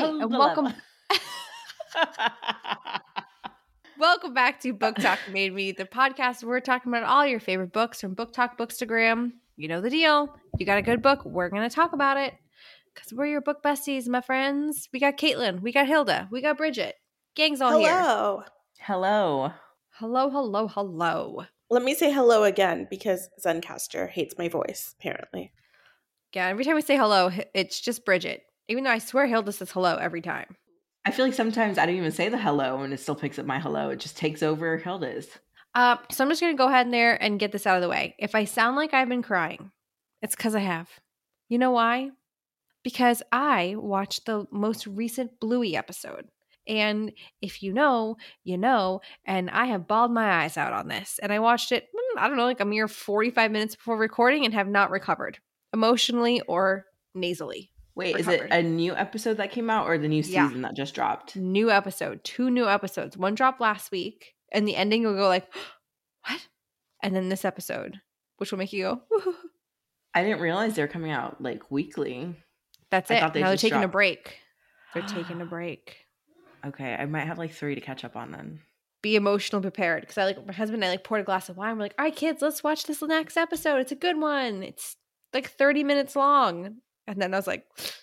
and Dilemma. welcome back to Book Talk Made Me, the podcast where we're talking about all your favorite books from Book Talk Bookstagram. You know the deal. If you got a good book, we're going to talk about it because we're your book besties, my friends. We got Caitlin, we got Hilda, we got Bridget. Gang's all here. Hello. Hello. Let me say hello again because Zencaster hates my voice, apparently. Yeah, every time we say hello, it's just Bridget. Even though I swear Hilda says hello every time. I feel like sometimes I don't even say the hello and it still picks up my hello. It just takes over Hilda's. So I'm just going to go ahead in there and get this out of the way. If I sound like I've been crying, it's because I have. You know why? Because I watched the most recent Bluey episode. And if you know, you know, and I have bawled my eyes out on this. And I watched it, I don't know, like a mere 45 minutes before recording and have not recovered emotionally or nasally. Wait, Is it a new episode that came out or the new season that just dropped? New episode. 2 new episodes. One dropped last week. And the ending will go like, what? And then this episode, which will make you go, woo-hoo. I didn't realize they were coming out like weekly. That's it. Now they're taking a break. They're taking a break. Okay, I might have like 3 to catch up on then. Be emotionally prepared because my husband and I poured a glass of wine. We're like, all right, kids, let's watch this next episode. It's a good one. It's like 30 minutes long. And then I was like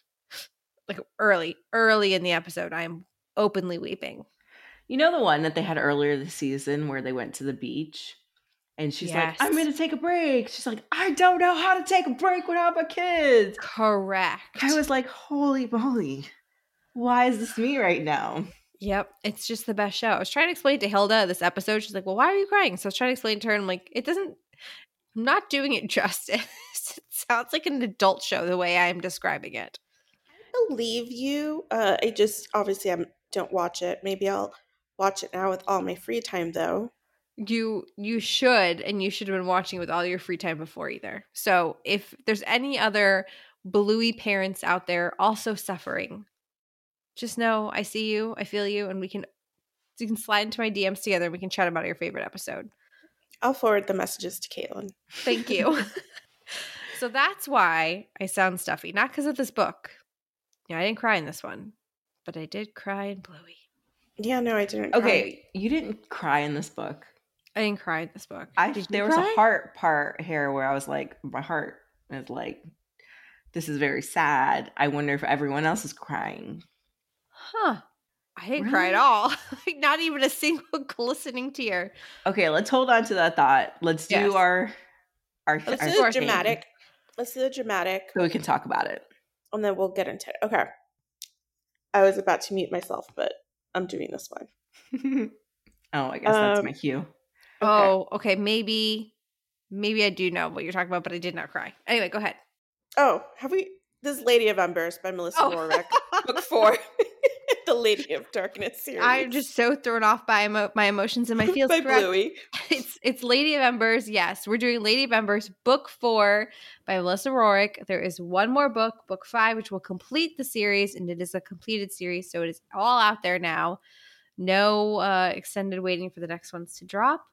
early in the episode, I am openly weeping. You know the one that they had earlier this season where they went to the beach? And she's like, I'm going to take a break. She's like, I don't know how to take a break without my kids. Correct. I was like, holy moly. Why is this me right now? Yep. It's just the best show. I was trying to explain to Hilda this episode. She's like, well, why are you crying? So I was trying to explain to her. I'm like, I'm not doing it justice. It sounds like an adult show the way I'm describing it. I believe you. I don't watch it. Maybe I'll watch it now with all my free time, though. You should, and you should have been watching it with all your free time before either. So if there's any other Bluey parents out there also suffering, just know I see you, I feel you, and you can slide into my DMs together and we can chat about your favorite episode. I'll forward the messages to Caitlin. Thank you. So that's why I sound stuffy. Not because of this book. Yeah, I didn't cry in this one, but I did cry in Bluey. Yeah, no, I didn't. Okay, you didn't cry in this book. I didn't cry in this book. There was a heart part here where I was like, my heart is like, this is very sad. I wonder if everyone else is crying. Huh. I didn't cry at all. Like, not even a single glistening tear. Okay, let's hold on to that thought. Let's do our Let's do the dramatic. Let's do the dramatic. So we can talk about it. And then we'll get into it. Okay. I was about to mute myself, but I'm doing this one. Oh, I guess that's my cue. Oh, okay. Maybe I do know what you're talking about, but I did not cry. Anyway, go ahead. Oh, have we? This is Lady of Embers by Melissa Rorick, book 4, the Lady of Darkness series. I'm just so thrown off by my emotions and my feels. By Bluey. It's Lady of Embers. Yes, we're doing Lady of Embers, book 4 by Melissa Rorick. There is one more book, book 5, which will complete the series, and it is a completed series, so it is all out there now. No extended waiting for the next ones to drop.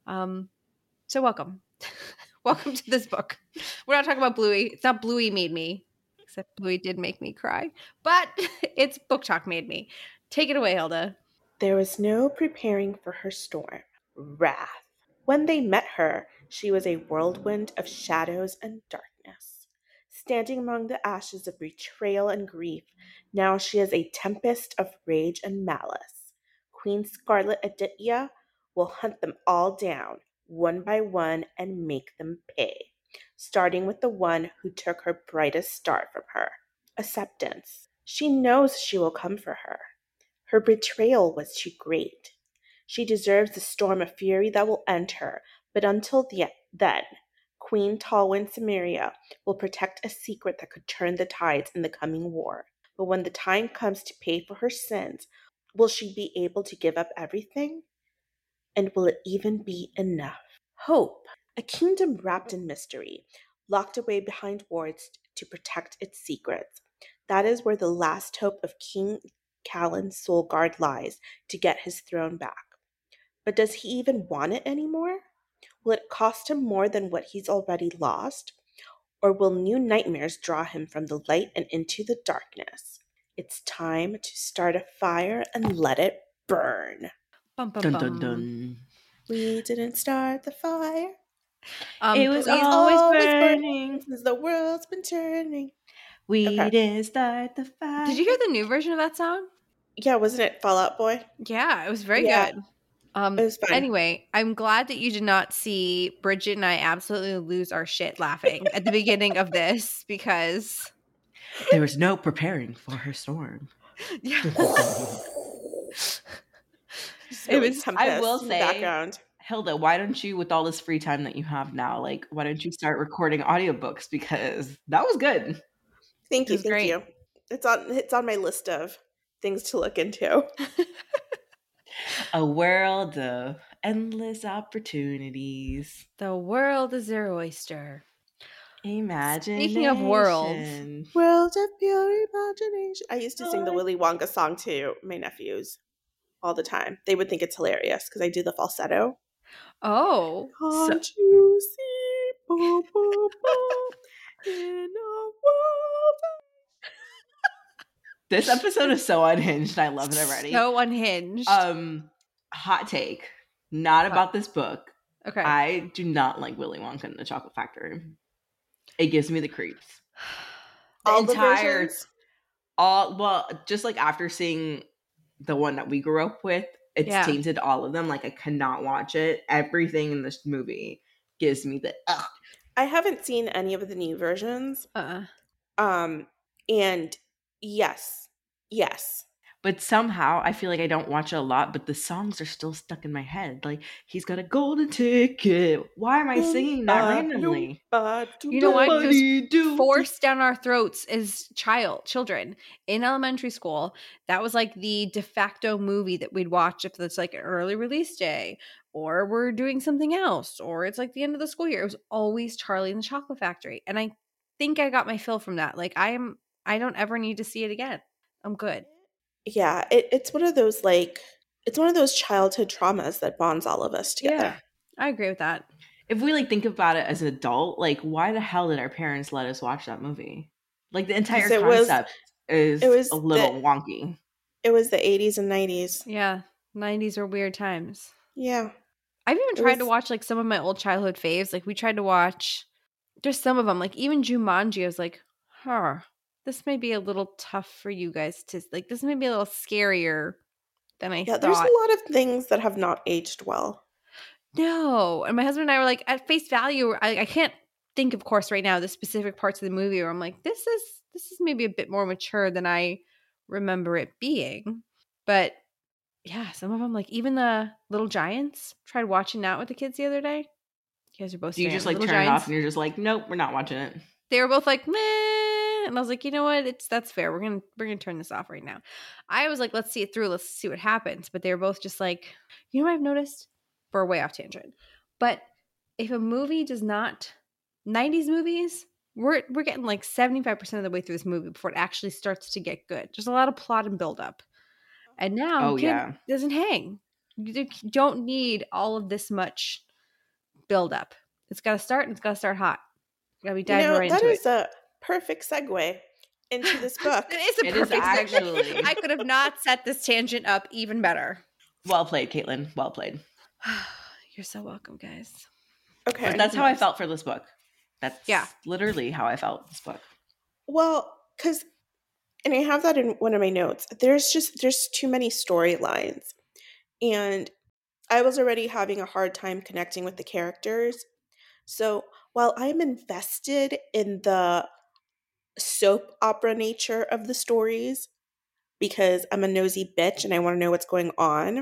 So welcome. Welcome to this book. We're not talking about Bluey. It's not Bluey made me, except Bluey did make me cry. But it's Book Talk made me. Take it away, Hilda. There was no preparing for her storm, wrath. When they met her, she was a whirlwind of shadows and darkness. Standing among the ashes of betrayal and grief, now she is a tempest of rage and malice. Queen Scarlet Aditya will hunt them all down, one by one, and make them pay, starting with the one who took her brightest star from her, Acceptance. She knows she will come for her. Her betrayal was too great. She deserves the storm of fury that will end her, but until then, Queen Talwyn Samaria will protect a secret that could turn the tides in the coming war. But when the time comes to pay for her sins, will she be able to give up everything? And will it even be enough? Hope, a kingdom wrapped in mystery, locked away behind wards to protect its secrets. That is where the last hope of King Callan Soulguard lies to get his throne back. But does he even want it anymore? Will it cost him more than what he's already lost? Or will new nightmares draw him from the light and into the darkness? It's time to start a fire and let it burn. Bum, bum, Dun, bum. dun, dun. We didn't start the fire. It was But always burning. since the world's been turning. We Okay. didn't start the fire. Did you hear the new version of that song? Yeah, wasn't it Fall Out Boy? Yeah, it was very Yeah. good. It was fun. Anyway, I'm glad that you did not see Bridget and I absolutely lose our shit laughing at the beginning of this because there was no preparing for her storm. yeah. It was Tempest I will in say, the background. Hilda, why don't you, with all this free time that you have now, like, why don't you start recording audiobooks? Because that was good. Thank you. was great. You. It's on my list of things to look into. A world of endless opportunities. The world is their oyster. Imagination. Speaking of worlds. World of pure imagination. I used to sing the Willy Wonka song to my nephews all the time. They would think it's hilarious because I do the falsetto. Oh. Can't you see? Boom, boom, boom, in a world. This episode is so unhinged. I love it already. So unhinged. Hot take. Not about this book. Okay. I do not like Willy Wonka and the Chocolate Factory. It gives me the creeps. All the versions? Just like after seeing the one that we grew up with, it's tainted all of them. Like, I cannot watch it. Everything in this movie gives me the ugh. I haven't seen any of the new versions. And yes. But somehow I feel like I don't watch it a lot, but the songs are still stuck in my head. Like, he's got a golden ticket. Why am I singing that randomly? You know what? It was forced down our throats as children in elementary school. That was like the de facto movie that we'd watch if it's like an early release day, or we're doing something else, or it's like the end of the school year. It was always Charlie and the Chocolate Factory. And I think I got my fill from that. Like, I don't ever need to see it again. I'm good. Yeah, it's one of those childhood traumas that bonds all of us together. Yeah, I agree with that. If we think about it as an adult, like, why the hell did our parents let us watch that movie? Like, the entire concept is a little wonky. It was the 80s and 90s. Yeah, 90s were weird times. Yeah. I've even tried to watch like some of my old childhood faves. Like, we tried to watch just some of them. Like, even Jumanji, I was like, this may be a little tough for you guys to like. This may be a little scarier than I thought. There's a lot of things that have not aged well. No, and my husband and I were like, at face value, I can't think, of course, right now the specific parts of the movie where I'm like, this is maybe a bit more mature than I remember it being. But yeah, some of them, like even the Little Giants. Tried watching that with the kids the other day. You guys are both. Do you just like turn it off and you're just like, nope, we're not watching it? They were both like, meh. And I was like, you know what? That's fair. We're gonna turn this off right now. I was like, let's see it through. Let's see what happens. But they were both just like, you know what I've noticed? For a way off tangent. But if a movie does not, 90s movies, we're getting like 75% of the way through this movie before it actually starts to get good. There's a lot of plot and build up. And now it doesn't hang. You don't need all of this much build up. It's got to start, and it's got to start hot. Got to be diving right into it. That is a perfect segue into this book. It is a perfect segue. I could have not set this tangent up even better. Well played, Caitlin. Well played. You're so welcome, guys. Okay. But that's how I felt for this book. That's literally how I felt this book. Well, and I have that in one of my notes. There's too many storylines. And I was already having a hard time connecting with the characters. So while I'm invested in the soap opera nature of the stories, because I'm a nosy bitch and I want to know what's going on,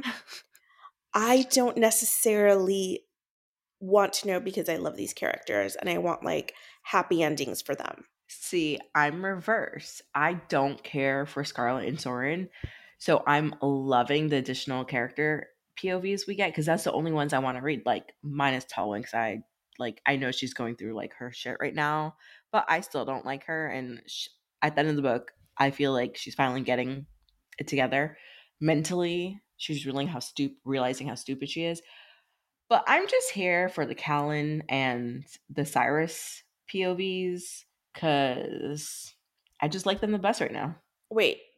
I don't necessarily want to know because I love these characters and I want like happy endings for them. See, I'm reverse. I don't care for Scarlett and Soren. So I'm loving the additional character POVs we get because that's the only ones I want to read. Like, minus Tallwinks. I know she's going through like her shit right now, but I still don't like her. And at the end of the book, I feel like she's finally getting it together mentally. She's realizing how stupid she is. But I'm just here for the Callan and the Cyrus POVs because I just like them the best right now. Wait,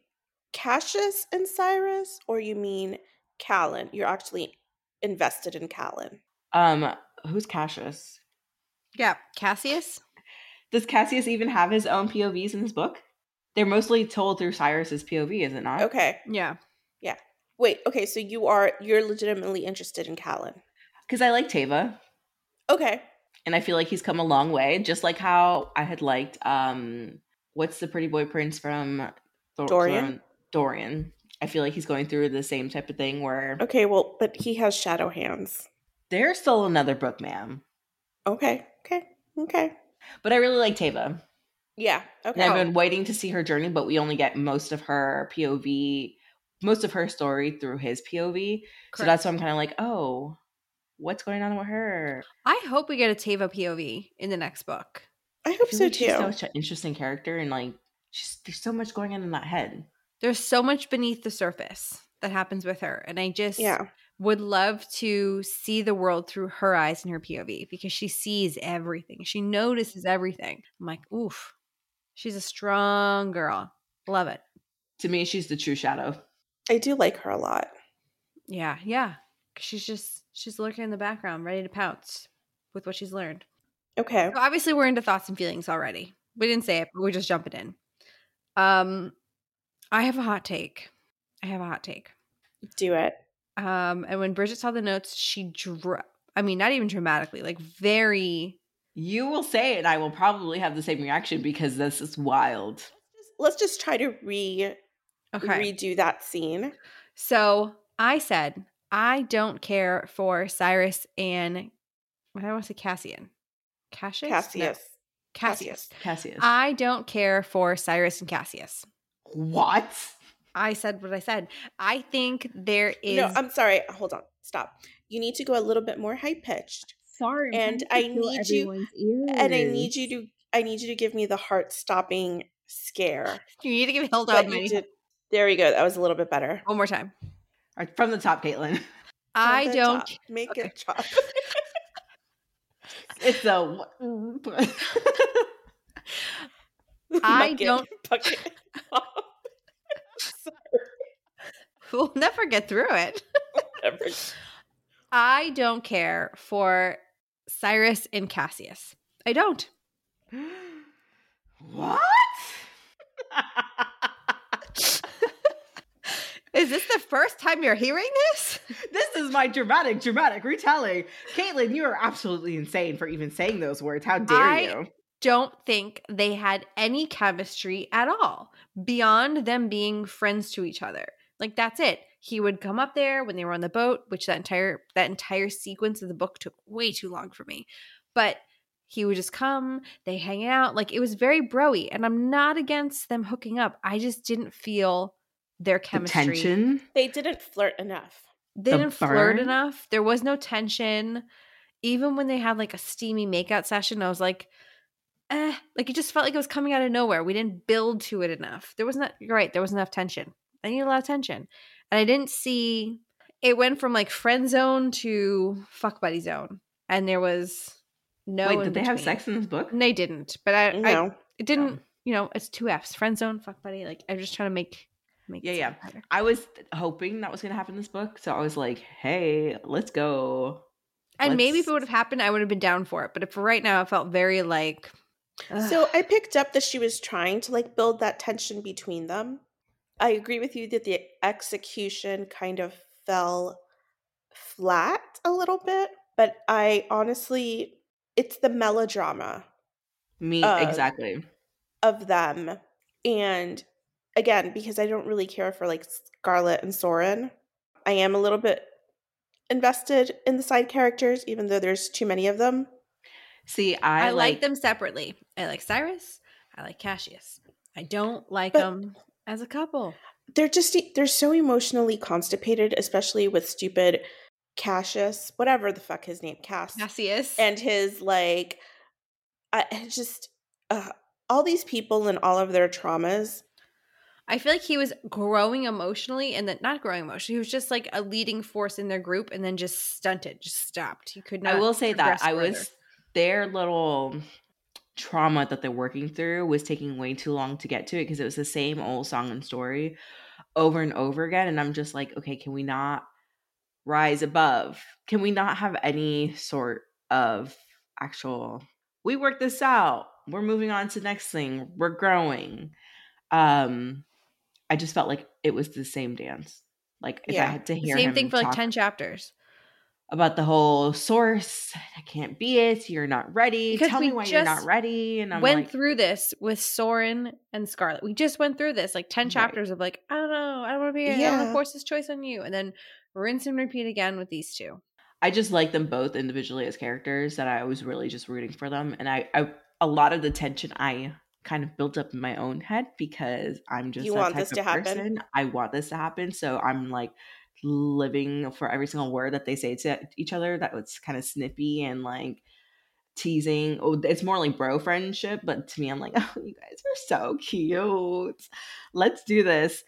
Cassius and Cyrus, or you mean Callan? You're actually invested in Callan. Who's Cassius? Yeah, Cassius. Does Cassius even have his own POVs in this book? They're mostly told through Cyrus's POV, is it not? Okay. Yeah. Yeah. Wait, okay, so you're legitimately interested in Callan. Because I like Teva, Okay. and I feel like he's come a long way. Just like how I had liked what's the pretty boy prince from Dorian? Dorian. I feel like he's going through the same type of thing where Okay, well, but he has shadow hands. there's still another book, ma'am. Okay. But I really like Teva. Yeah, And okay. I've been waiting to see her journey, but we only get most of her POV, most of her story through his POV. So that's why I'm kind of like, oh, what's going on with her? I hope we get a Teva POV in the next book. I hope I feel so like too. she's such an interesting character, and like, there's so much going on in that head. There's so much beneath the surface that happens with her. And I just Yeah. would love to see the world through her eyes and her POV because she sees everything. She notices everything. I'm like, oof, she's a strong girl. Love it. To me, she's the true shadow. I do like her a lot. Yeah. She's lurking in the background, ready to pounce with what she's learned. Okay. So obviously, we're into thoughts and feelings already. We didn't say it, but we're just jumping in. I have a hot take. Do it. And when Bridget saw the notes, she not even dramatically, like very. You will say it, and I will probably have the same reaction because this is wild. Let's just try to redo that scene. So I said, I don't care for Cyrus and what I want to say Cassian. Cassius. Cassius. I don't care for Cyrus and Cassius. What? I said what I said. I think there is. No, I'm sorry. Hold on. Stop. You need to go a little bit more high pitched. Sorry, and I need you to give me the heart stopping scare. You need to give hold on. There we go. That was a little bit better. One more time. All right, from the top, Caitlin. I don't top. Make it chop. It's a. I don't. We'll never get through it. I don't care for Cyrus and Cassius. I don't. What? Is this the first time you're hearing this? This is my dramatic retelling. Caitlin, you are absolutely insane for even saying those words. How dare you? Don't think they had any chemistry at all beyond them being friends to each other. Like, that's it. He would come up there when they were on the boat, which that entire sequence of the book took way too long for me. But he would just come, they hang out. Like, it was very bro-y. And I'm not against them hooking up. I just didn't feel their chemistry. The tension? They didn't flirt enough. They didn't flirt enough. There was no tension. Even when they had like a steamy makeout session, I was like, like it just felt like it was coming out of nowhere. We didn't build to it enough. You're right, there wasn't enough tension. I need a lot of tension. And I didn't see, it went from like friend zone to fuck buddy zone. And there was no. Wait, did they have sex in this book? They didn't. But No. It didn't, it's 2 F's. Friend zone, fuck buddy. Like, I'm just trying to make yeah. I was hoping that was going to happen in this book. So I was like, hey, let's go. And maybe if it would have happened, I would have been down for it. But for right now, it felt very like. So I picked up that she was trying to like build that tension between them. I agree with you that the execution kind of fell flat a little bit, but I honestly, it's the melodrama. Exactly. Of them. And again, because I don't really care for like Scarlett and Soren, I am a little bit invested in the side characters, even though there's too many of them. See, I like them separately. I like Cyrus. I like Cassius. I don't like them as a couple. They're so emotionally constipated, especially with stupid Cassius, whatever the fuck his name, Cassius, and his like, all these people and all of their traumas. I feel like he was growing emotionally, and then not growing emotionally. He was just like a leading force in their group, and then just stunted, just stopped. He could not. I will say that further. Their little trauma that they're working through was taking way too long to get to it because it was the same old song and story over and over again. And I'm just like, okay, can we not rise above? Can we not have any sort of actual, we work this out, we're moving on to the next thing, we're growing? I just felt like it was the same dance. Like if I had to hear Same him thing for like talk 10 chapters. about the whole source, I can't be it, you're not ready, Because tell we me why you're not just ready. And I'm went like, through this with Soren and Scarlet. We just went through this like 10 Right. chapters of like, I don't know, I don't want to be here. I don't want Yeah. to force this choice on you. And then rinse and repeat again with these two. I just like them both individually as characters, that I was really just rooting for them. And I a lot of the tension I kind of built up in my own head, because I'm just You that want type this of to happen? person. I want this to happen. So I'm like living for every single word that they say to each other that was kind of snippy and like teasing. Oh, it's more like bro friendship, but to me I'm like, oh, you guys are so cute, let's do this.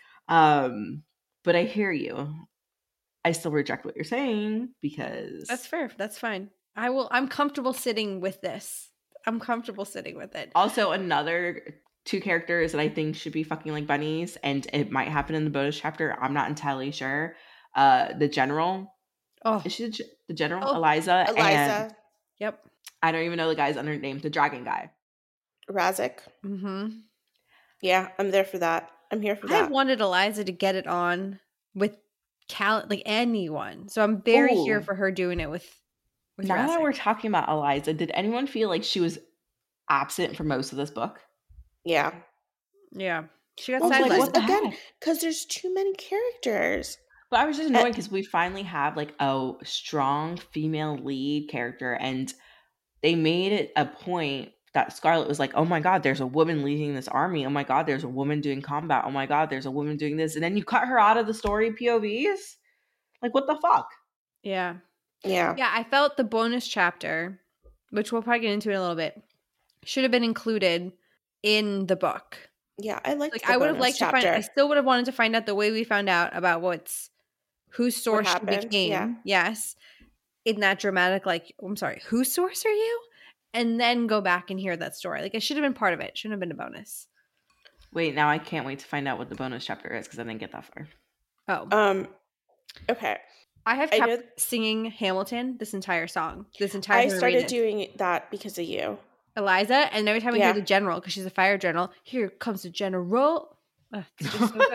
But I hear you. I still reject what you're saying, because That's fair. That's fine. I'm comfortable sitting with this. I'm comfortable sitting with it. also another two characters that I think should be fucking like bunnies, and it might happen in the bonus chapter, I'm not entirely sure. The general, Oh, is she the general? Oh, Eliza. And Eliza, yep. I don't even know the guy's name, the dragon guy. Razik. Mm-hmm. Yeah, I'm there for that. I'm here for I that. wanted Eliza to get it on with like anyone. So I'm very here Ooh. for her doing it with Now that Razik. we're talking about Eliza, did anyone feel like she was absent for most of this book? Yeah. Yeah. She got Well, like, sidelined. what the again, heck? because there's too many characters. But I was just annoyed because we finally have like a strong female lead character, and they made it a point that Scarlet was like, oh my God, there's a woman leading this army. Oh my God, there's a woman doing combat. Oh my God, there's a woman doing this. And then you cut her out of the story POVs? Like, what the fuck? Yeah. Yeah. Yeah, I felt the bonus chapter, which we'll probably get into in a little bit, should have been included in the book. Yeah, I liked Like the I would have bonus liked to chapter. find I still would have wanted to find out the way we found out about whose source she happened, became. yeah. Yes. In that dramatic, like, I'm sorry, whose source are you? And then go back and hear that story. Like it should have been part of it. Shouldn't have been a bonus. Wait, now I can't wait to find out what the bonus chapter is, because I didn't get that far. Oh. Okay. I have kept singing Hamilton this entire song. This entire I time started doing that because of you. Eliza, and every time I hear the general, because she's a fire general, here comes the general. It's just so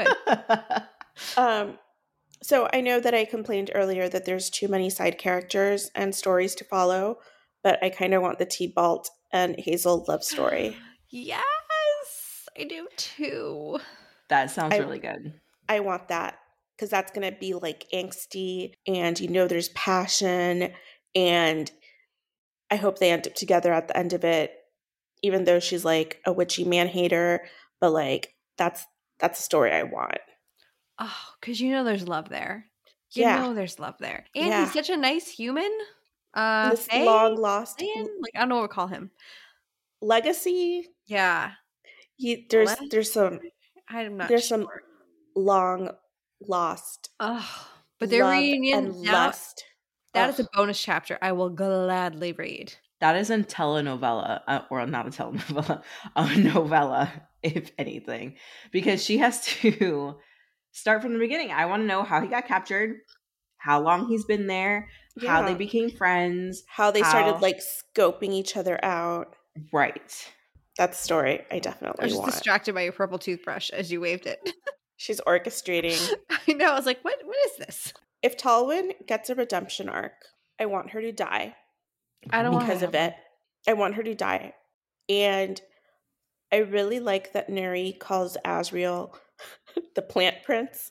good. So I know that I complained earlier that there's too many side characters and stories to follow, but I kind of want the T-Balt and Hazel love story. Yes, I do too. That sounds really good. I want that, because that's going to be like angsty, and there's passion, and I hope they end up together at the end of it, even though she's like a witchy man-hater, but like that's a story I want. Oh, because there's love there. There's love there. And he's such a nice human. This long lost, like I don't know what we call him. Legacy. Yeah. There's some. I'm not. There's sure. some long lost. Oh, but their reunion and now, lust. That is a bonus chapter I will gladly read. That is a telenovela, or not a telenovela, a novella, if anything, because she has to start from the beginning. I want to know how he got captured, how long he's been there, how they became friends, how they started like scoping each other out. Right. That's the story I definitely want. I was just distracted by your purple toothbrush as you waved it. She's orchestrating. I know. I was like, what is this? If Talwyn gets a redemption arc, I want her to die. I don't because of it. I want her to die. And I really like that Neri calls Asriel the plant prince.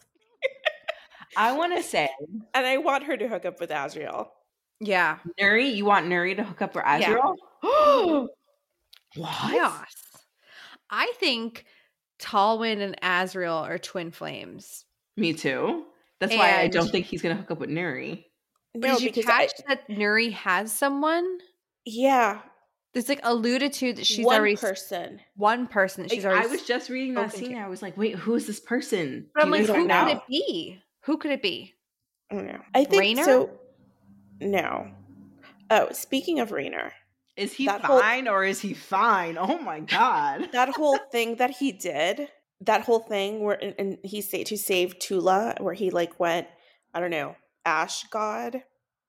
I want to say. And I want her to hook up with Asriel. Yeah. Neri? You want Neri to hook up with Asriel? Yeah. What? Yes. I think Talwyn and Asriel are twin flames. Me too. That's why I don't think he's going to hook up with Neri. No, did you catch that Neri has someone? Yeah. There's like alluded to that she's one already person. One person that she's already. I was just reading that scene. I was like, wait, who is this person? But I'm like, who could it be? Who could it be? I don't know. I think Rainer? so. No. Oh, speaking of Rainer. Is he fine or is he fine? Oh my God. That whole thing that he did that whole thing where and he say to save Tula, where he like went, I don't know, ash god,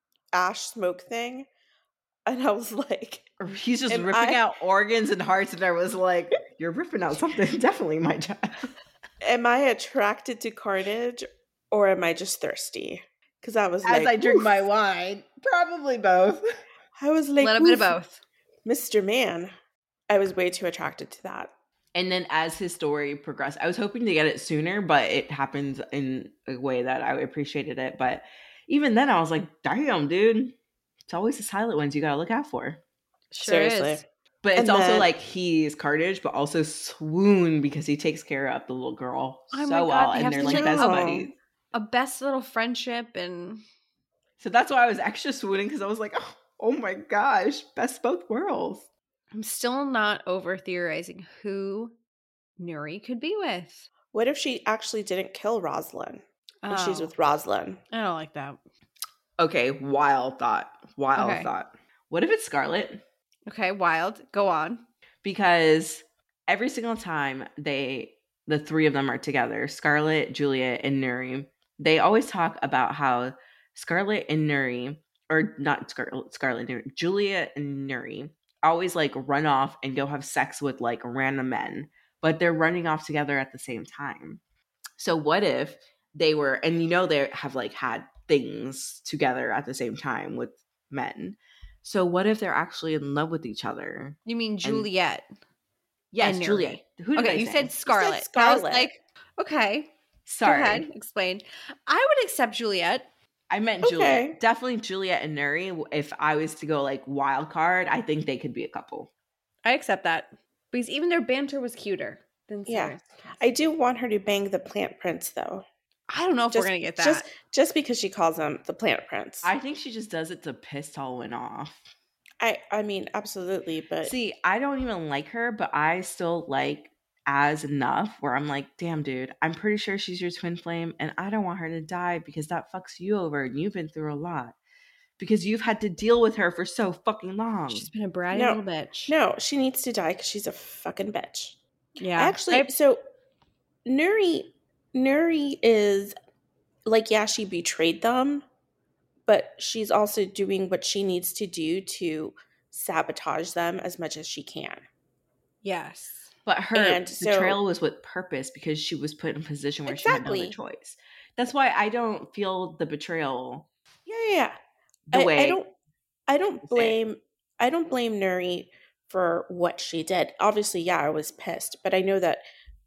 ash smoke thing, and I was like, He's just am ripping I out organs and hearts, and I was like, "You're ripping out something, definitely, my child." am I attracted to carnage or am I just thirsty? Because I was As like, I drink oof. my wine, probably both. I was A like, little bit of oof, both. Mr. Man. I was way too attracted to that. And then as his story progressed, I was hoping to get it sooner, but it happened in a way that I appreciated it. But even then, I was like, "Damn, dude, it's always the silent ones you gotta look out for." Sure Seriously. is. But it's And also then, like he's Carnage, but also Swoon because he takes care of the little girl Oh my so God, well, they and have they're such like I best know. buddies. a best little friendship, and So that's why I was extra swooning because I was like, oh my gosh, best both worlds. I'm still not over theorizing who Nuri could be with. What if she actually didn't kill Rosalind and she's Oh, with Rosalind? I don't like that. Okay, wild thought. Wild Okay. thought. What if it's Scarlet? Okay, wild. Go on. Because every single time the three of them are together, Scarlet, Juliet, and Nuri, they always talk about how Scarlet and Nuri, or not Scarlet, Nuri, Juliet and Nuri always like run off and go have sex with like random men, but they're running off together at the same time. So what if they were, and they have like had things together at the same time with men. So what if they're actually in love with each other? You mean And Juliet yes, and Nuri? Juliet. Who did Okay, I you say? said Scarlet. And I was Scarlet. like, okay, go Sorry. ahead, explain. I would accept Juliet. I meant Okay. Juliet. Definitely Juliet and Nuri. If I was to go like wild card, I think they could be a couple. I accept that because even their banter was cuter than Yeah. Sarah's. I do want her to bang the plant prince, though. I don't know if we're gonna get that. Just because she calls him the plant prince. I think she just does it to piss Tolwyn off. I mean, absolutely, but See, I don't even like her, but I still like Az enough where I'm like, damn, dude, I'm pretty sure she's your twin flame, and I don't want her to die because that fucks you over, and you've been through a lot. Because you've had to deal with her for so fucking long. She's been a bratty No. little bitch. no, she needs to die because she's a fucking bitch. Yeah. Actually, so Nuri is like, yeah, she betrayed them, but she's also doing what she needs to do to sabotage them as much as she can. Yes. But her And so- betrayal was with purpose because she was put in a position where she had no other Exactly. choice. That's why I don't feel the betrayal Yeah. the way I don't blame Nuri for what she did. Obviously, yeah, I was pissed, but I know that,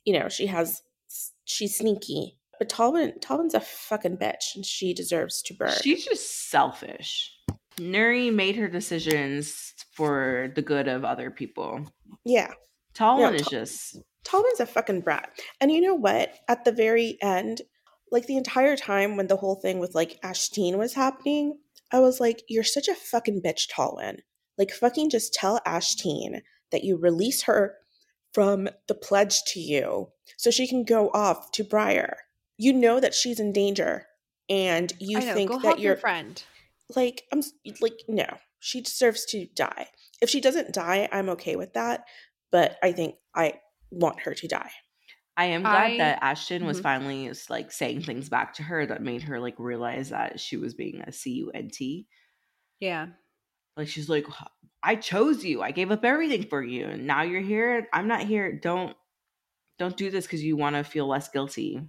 she's sneaky. But Talwyn's a fucking bitch and she deserves to burn. she's just selfish. Nuri made her decisions for the good of other people. Yeah. Talwyn No, is just Talwyn's a fucking brat. And you know what? At the very end, like the entire time when the whole thing with like Ashteen was happening, I was like, you're such a fucking bitch, Talwyn. Like, fucking just tell Ashteen that you release her from the pledge to you so she can go off to Briar. You know that she's in danger and you I know. think Go that help you're your friend. like, no, she deserves to die. If she doesn't die, I'm okay with that. But I think I want her to die. I am glad that I- Ashton was finally like saying things back to her that made her like realize that she was being a CUNT. Yeah. Like she's like, I chose you. I gave up everything for you, and now you're here. I'm not here. Don't do this because you want to feel less guilty.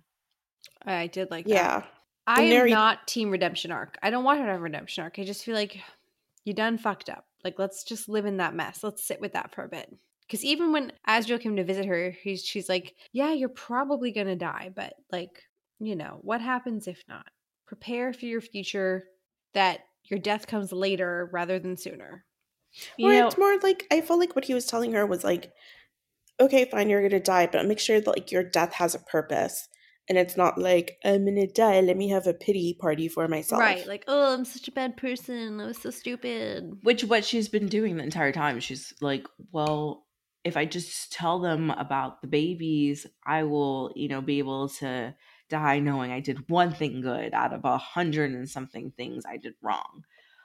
I did like that. Yeah. I And am Nuri- not team redemption arc. I don't want her to have a redemption arc. I just feel like you done fucked up. Like, let's just live in that mess. Let's sit with that for a bit. Because even when Asriel came to visit her, she's like, yeah, you're probably going to die. But, like, what happens if not? Prepare for your future that your death comes later rather than sooner. It's more like, I feel like what he was telling her was like, okay, fine, you're going to die, but make sure that like your death has a purpose. And it's not like, I'm going to die, let me have a pity party for myself. Right. Like, oh, I'm such a bad person. I was so stupid. Which what she's been doing the entire time. She's like, well, if I just tell them about the babies, I will, be able to die knowing I did one thing good out of 100 and something things I did wrong.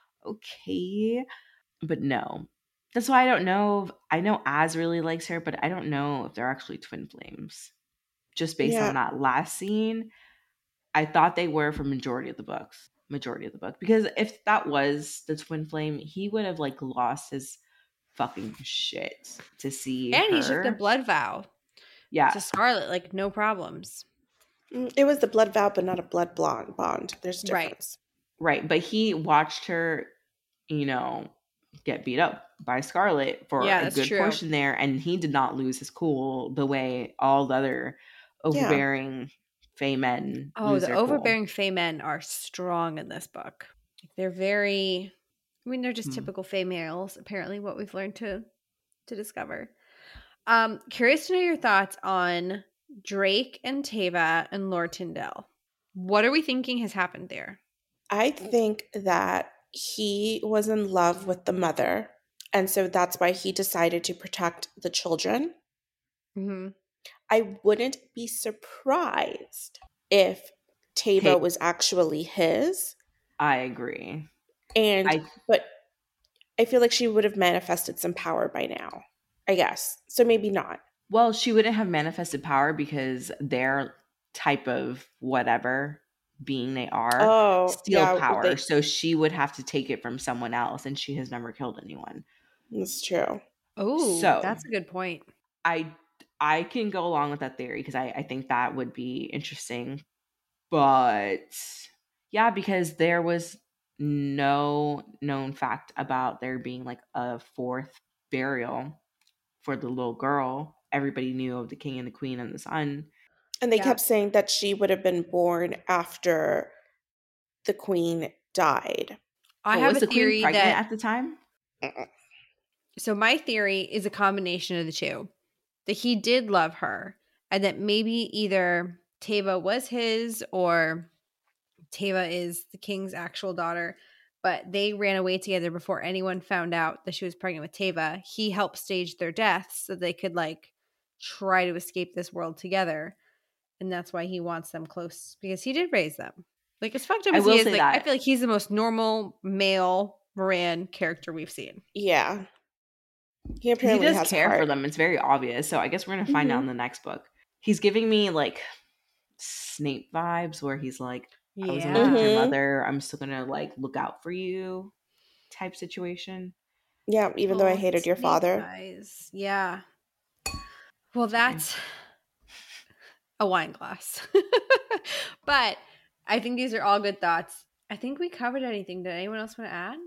Okay. But no. That's why I don't know. I know Az really likes her, but I don't know if they're actually twin flames. just based on that last scene. I thought they were for majority of the book. Because if that was the twin flame, he would have like lost his fucking shit to see And her. he took the blood vow to Scarlet, like no problems. It was the blood vow, but not a blood bond. There's a difference. Right. But he watched her, you know, get beat up by Scarlet for a good portion there, and he did not lose his cool the way all the other overbearing Fae men. Oh, the overbearing Fae men are strong in this book. They're very, I mean, they're just typical Fae males, apparently, what we've learned to discover. Curious to know your thoughts on Drake and Teva and Lord Tyndale. What are we thinking has happened there? I think that he was in love with the mother, and so that's why he decided to protect the children. Mm-hmm. I wouldn't be surprised if Teva was actually his. I agree. But I feel like she would have manifested some power by now, I guess. So maybe not. Well, she wouldn't have manifested power because their type of whatever being they are steal power. So she would have to take it from someone else, and she has never killed anyone. That's true. Oh, so that's a good point. I can go along with that theory because I think that would be interesting. But yeah, because there was no known fact about there being like a fourth burial for the little girl. Everybody knew of the king and the queen and the son. And they kept saying that she would have been born after the queen died. I have a theory that at the time. So my theory is a combination of the two. That he did love her, and that maybe either Teva was his or Teva is the king's actual daughter, but they ran away together before anyone found out that she was pregnant with Teva. He helped stage their deaths so they could like try to escape this world together, and that's why he wants them close because he did raise them. Like as fucked up as he is, like I feel like he's the most normal male Moran character we've seen. Yeah. He apparently does care for them. It's very obvious. So I guess we're going to find out in the next book. He's giving me like Snape vibes where he's like, I was in love with your mother. I'm still going to like look out for you type situation. Yeah. Even though I hated your father. Guys. Yeah. Well, that's a wine glass. But I think these are all good thoughts. I think we covered anything. Did anyone else want to add?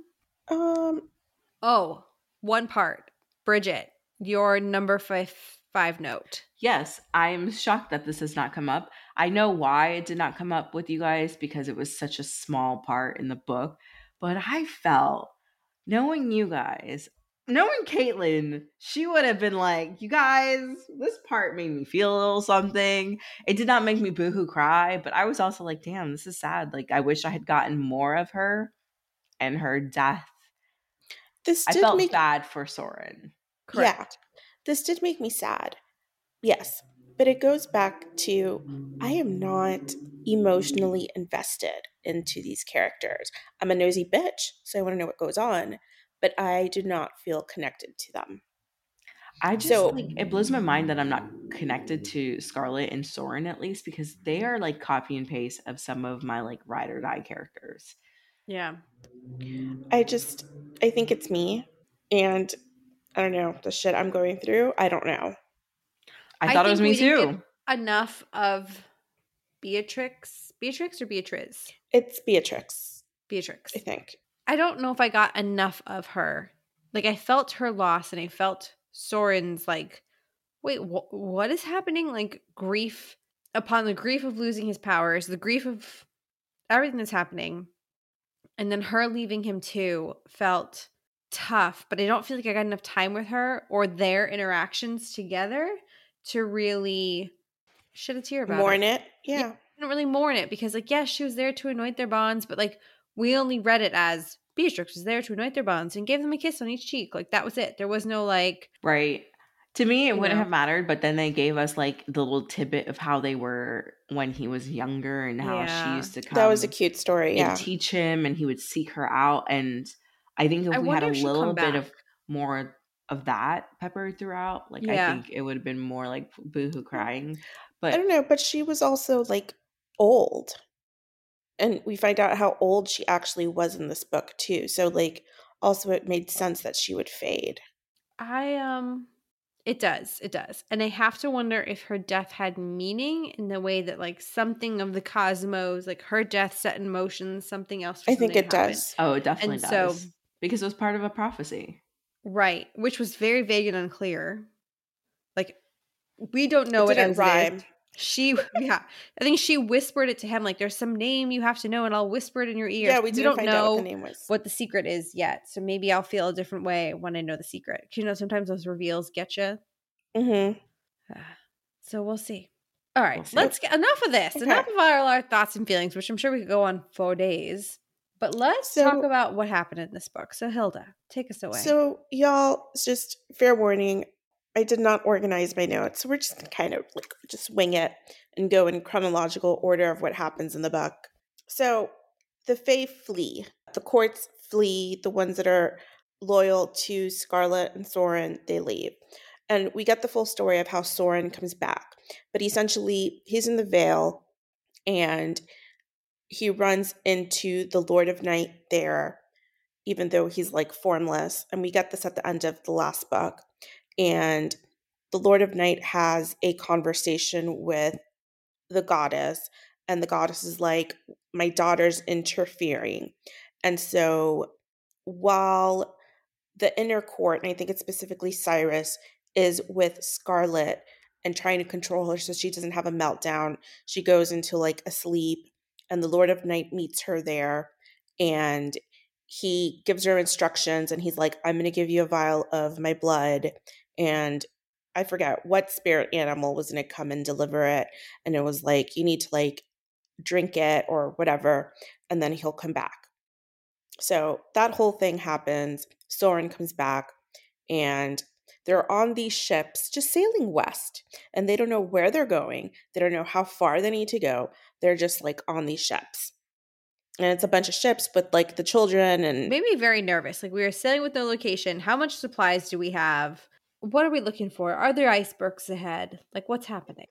Oh, one part. Bridget, your number 5 note. Yes, I'm shocked that this has not come up. I know why it did not come up with you guys because it was such a small part in the book. But I felt, knowing you guys, knowing Caitlin, she would have been like, you guys, this part made me feel a little something. It did not make me boohoo cry, but I was also like, damn, this is sad. Like, I wish I had gotten more of her and her death. I felt bad for Soren. Correct. Yeah, this did make me sad. Yes, but it goes back to I am not emotionally invested into these characters. I'm a nosy bitch, so I want to know what goes on, but I do not feel connected to them. It blows my mind that I'm not connected to Scarlet and Soren at least because they are like copy and paste of some of my like ride or die characters. Yeah. I think it's me, and I don't know, the shit I'm going through, I don't know. I thought it was me too. Enough of Beatrix or Beatriz? It's Beatrix, I think. I don't know if I got enough of her. Like I felt her loss and I felt Soren's like, wait, what is happening? Like grief upon the grief of losing his powers, the grief of everything that's happening. And then her leaving him too felt tough, but I don't feel like I got enough time with her or their interactions together to really shed a tear about mourn it. Yeah. I didn't really mourn it because like, yes, she was there to anoint their bonds, but like we only read it as Beatrix was there to anoint their bonds and gave them a kiss on each cheek. Like that was it. There was no like... Right. To me, it wouldn't have mattered, but then they gave us like the little tidbit of how they were when he was younger and how she used to come. That was a cute story, and teach him, and he would seek her out. And I think if we had a little bit of more of that peppered throughout, like I think it would have been more like boohoo crying. But I don't know, but she was also like old. And we find out how old she actually was in this book too. So like also it made sense that she would fade. It does. And I have to wonder if her death had meaning in the way that like something of the cosmos, like her death set in motion something else for I something think it to happen. does. oh, it definitely And does. so Because it was part of a prophecy. right, which was very vague and unclear. Like we don't know It what didn't ends it is. rhyme. Yeah. I think she whispered it to him like there's some name you have to know and I'll whisper it in your ear. Yeah, we You didn't don't find out what the know name was. what the secret is yet. So maybe I'll feel a different way when I know the secret. 'Cause, you know, sometimes those reveals get you. Mm-hmm. So we'll see. All right, We'll see. let's get enough of this. Okay. Enough of our thoughts and feelings, which I'm sure we could go on for days. But let's talk about what happened in this book. So Hilda, take us away. So y'all, just fair warning, I did not organize my notes. So we're just gonna kind of like just wing it and go in chronological order of what happens in the book. So the Fae flee. The courts flee. The ones that are loyal to Scarlet and Soren, they leave. And we get the full story of how Soren comes back. But essentially, he's in the Vale and he runs into the Lord of Night there, even though he's like formless. And we get this at the end of the last book. And the Lord of Night has a conversation with the goddess. And the goddess is like, my daughter's interfering. And so while the inner court, and I think it's specifically Cyrus, is with Scarlet and trying to control her so she doesn't have a meltdown, she goes into like a sleep, and the Lord of Night meets her there, and he gives her instructions, and he's like, I'm going to give you a vial of my blood, and I forget what spirit animal was going to come and deliver it, and it was like, you need to like drink it or whatever, and then he'll come back. So that whole thing happens. Soren comes back, and they're on these ships just sailing west, and they don't know where they're going. They don't know how far they need to go. They're just like on these ships. And it's a bunch of ships with like the children and made me very nervous. Like we were sailing with no location. How much supplies do we have? What are we looking for? Are there icebergs ahead? Like what's happening?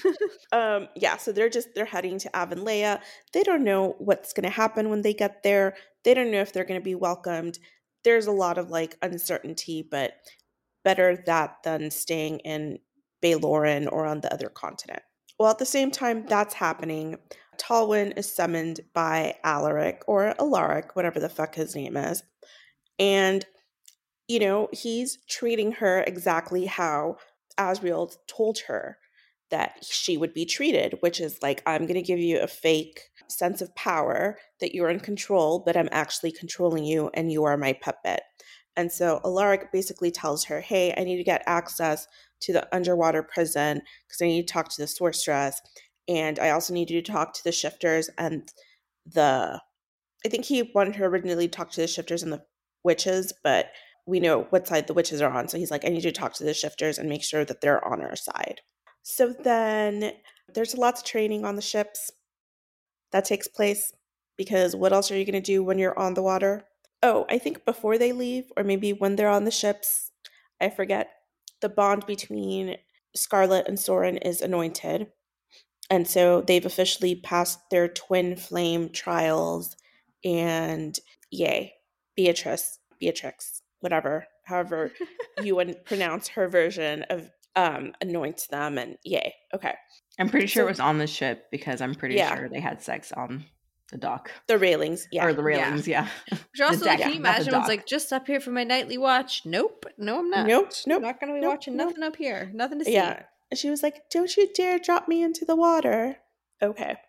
yeah, so they're heading to Avonlea. They don't know what's going to happen when they get there. They don't know if they're going to be welcomed. There's a lot of like uncertainty, but better that than staying in Baylorin or on the other continent. Well, at the same time that's happening, Talwyn is summoned by Alaric or Alaric, whatever the fuck his name is. And, you know, he's treating her exactly how Asriel told her that she would be treated, which is like, I'm going to give you a fake sense of power that you're in control, but I'm actually controlling you and you are my puppet. And so Alaric basically tells her, hey, I need to get access to the underwater prison because I need to talk to the sorceress. And I also need you to talk to the shifters and I think he wanted her originally to talk to the shifters and the witches, but we know what side the witches are on. So he's like, I need you to talk to the shifters and make sure that they're on our side. So then there's lots of training on the ships that takes place because what else are you going to do when you're on the water? Oh, I think before they leave, or maybe when they're on the ships, I forget, the bond between Scarlet and Soren is anointed. And so they've officially passed their twin flame trials, and yay, Beatrix, whatever, however you would pronounce her version of anoints them, and yay. Okay. I'm pretty sure it was on the ship because I'm pretty Yeah. sure they had sex on the dock. The railings, yeah. Or the railings, yeah. Which also, deck, can you not the imagine? It's dock. like, just up here for my nightly watch. Nope. No, I'm not. Nope. I'm not going to be Nope, watching nope. nothing up here. Nothing to see. Yeah. And she was like, don't you dare drop me into the water. Okay.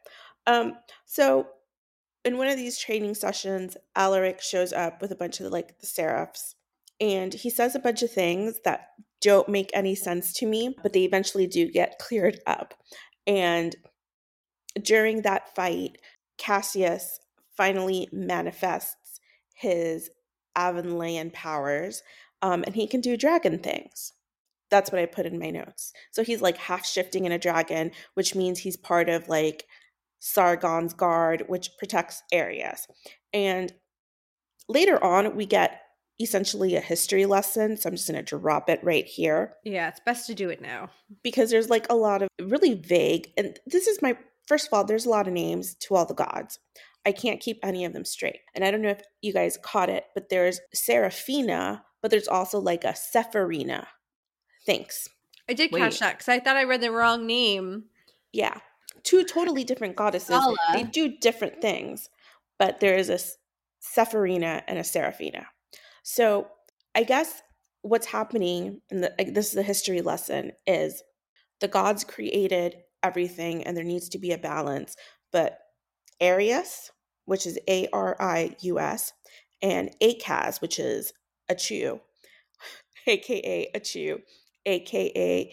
So in one of these training sessions, Alaric shows up with a bunch of like the seraphs, and he says a bunch of things that don't make any sense to me, but they eventually do get cleared up. And during that fight, Cassius finally manifests his Avonlean powers, and he can do dragon things. That's what I put in my notes. So he's like half shifting in a dragon, which means he's part of like Sargon's guard, which protects areas. And later on, we get essentially a history lesson, so I'm just going to drop it right here Yeah, it's best to do it now. because there's like a lot of really vague, and this is my first of all, there's a lot of names to all the gods. I can't keep any of them straight. And I don't know if you guys caught it, but there's Seraphina, but there's also like a Sephirina. Thanks. I did Wait. catch that because I thought I read the wrong name. Yeah. Two totally different goddesses. Scala. They do different things, but there is a Sephirina and a Seraphina. So I guess what's happening, and this is the history lesson, is the gods created everything and there needs to be a balance. But Arius, which is Arius, and Achaz, which is Achu, aka Achu, aka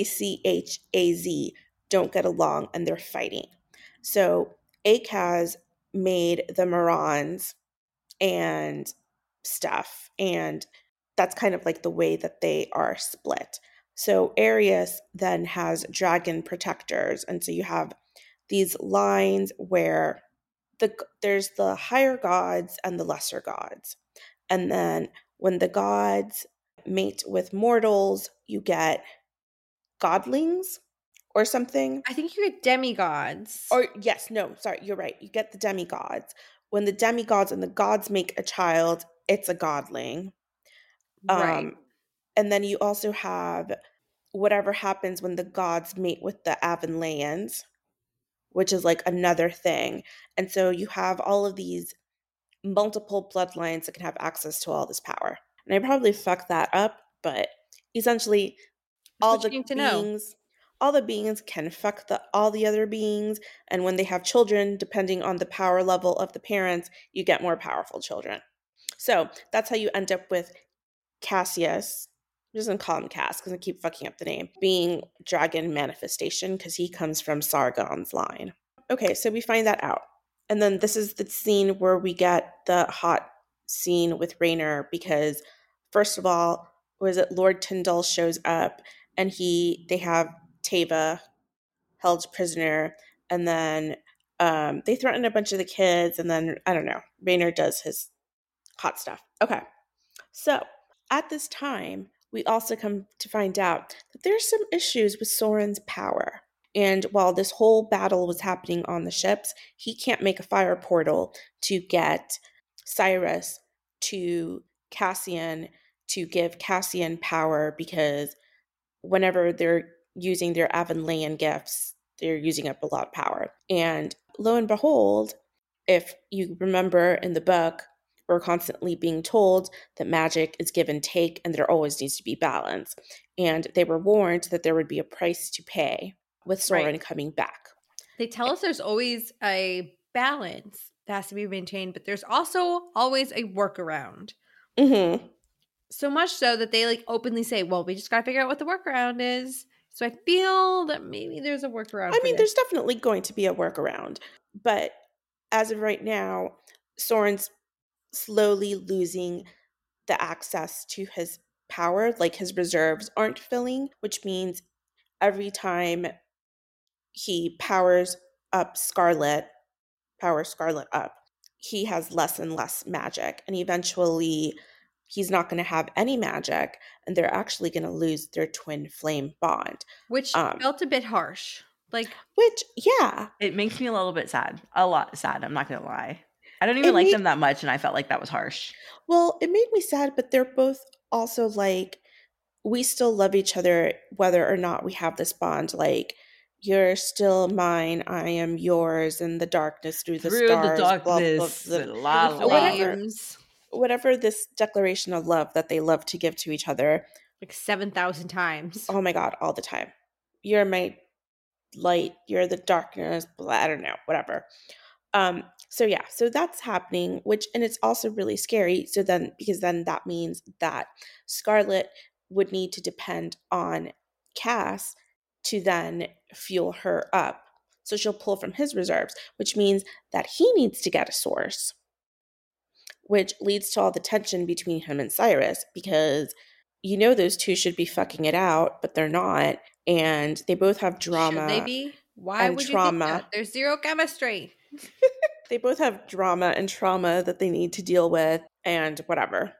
Achaz, don't get along and they're fighting. So Achaz made the Morans and stuff, and that's kind of like the way that they are split. So Arius then has dragon protectors, and so you have these lines where there's the higher gods and the lesser gods. And then when the gods mate with mortals, you get godlings or something. I think you get demigods. Or yes, no, sorry, you're right. You get the demigods. When the demigods and the gods make a child, it's a godling. Right. And then you also have whatever happens when the gods mate with the Avenlayans, which is like another thing. And so you have all of these multiple bloodlines that can have access to all this power. And I probably fucked that up, but essentially all the beings can fuck all the other beings, and when they have children, depending on the power level of the parents, you get more powerful children. So that's how you end up with Cassius. I'm just gonna call him Cass because I keep fucking up the name, being dragon manifestation because he comes from Sargon's line. Okay, so we find that out. And then this is the scene where we get the hot scene with Rhaenyra because, first of all, was it Lord Tyndall shows up and they have Teva held prisoner, and then they threaten a bunch of the kids, and then, I don't know, Rhaenyra does his hot stuff. Okay, so at this time, we also come to find out that there's some issues with Soren's power. And while this whole battle was happening on the ships, he can't make a fire portal to get Cyrus to Cassian to give Cassian power because whenever they're using their Avenlayan gifts, they're using up a lot of power. And lo and behold, if you remember in the book, we're constantly being told that magic is give and take and there always needs to be balance. And they were warned that there would be a price to pay with Soren coming back. They tell us there's always a balance that has to be maintained, but there's also always a workaround. Mm-hmm. So much so that they like openly say, well, we just got to figure out what the workaround is. So I feel that maybe there's a workaround. I mean, there's definitely going to be a workaround. But as of right now, Soren's slowly losing the access to his power. Like his reserves aren't filling, which means every time he powers Scarlet up, he has less and less magic. And eventually he's not going to have any magic and they're actually going to lose their twin flame bond. Which felt a bit harsh. Yeah. It makes me a little bit sad. A lot sad, I'm not going to lie. I don't even like them that much, and I felt like that was harsh. Well, it made me sad, but they're both also like, we still love each other whether or not we have this bond. Like, you're still mine, I am yours, and the darkness through the stars. The darkness, blah, blah, blah, whatever this declaration of love that they love to give to each other. Like 7,000 times. Oh my God, all the time. You're my light, you're the darkness, blah, I don't know, whatever. So that's happening, and it's also really scary. Because then that means that Scarlet would need to depend on Cass to then fuel her up. So she'll pull from his reserves, which means that he needs to get a source, which leads to all the tension between him and Cyrus because those two should be fucking it out, but they're not. And they both have drama. Should they be? Why would you think that? There's zero chemistry. They both have drama and trauma that they need to deal with and whatever.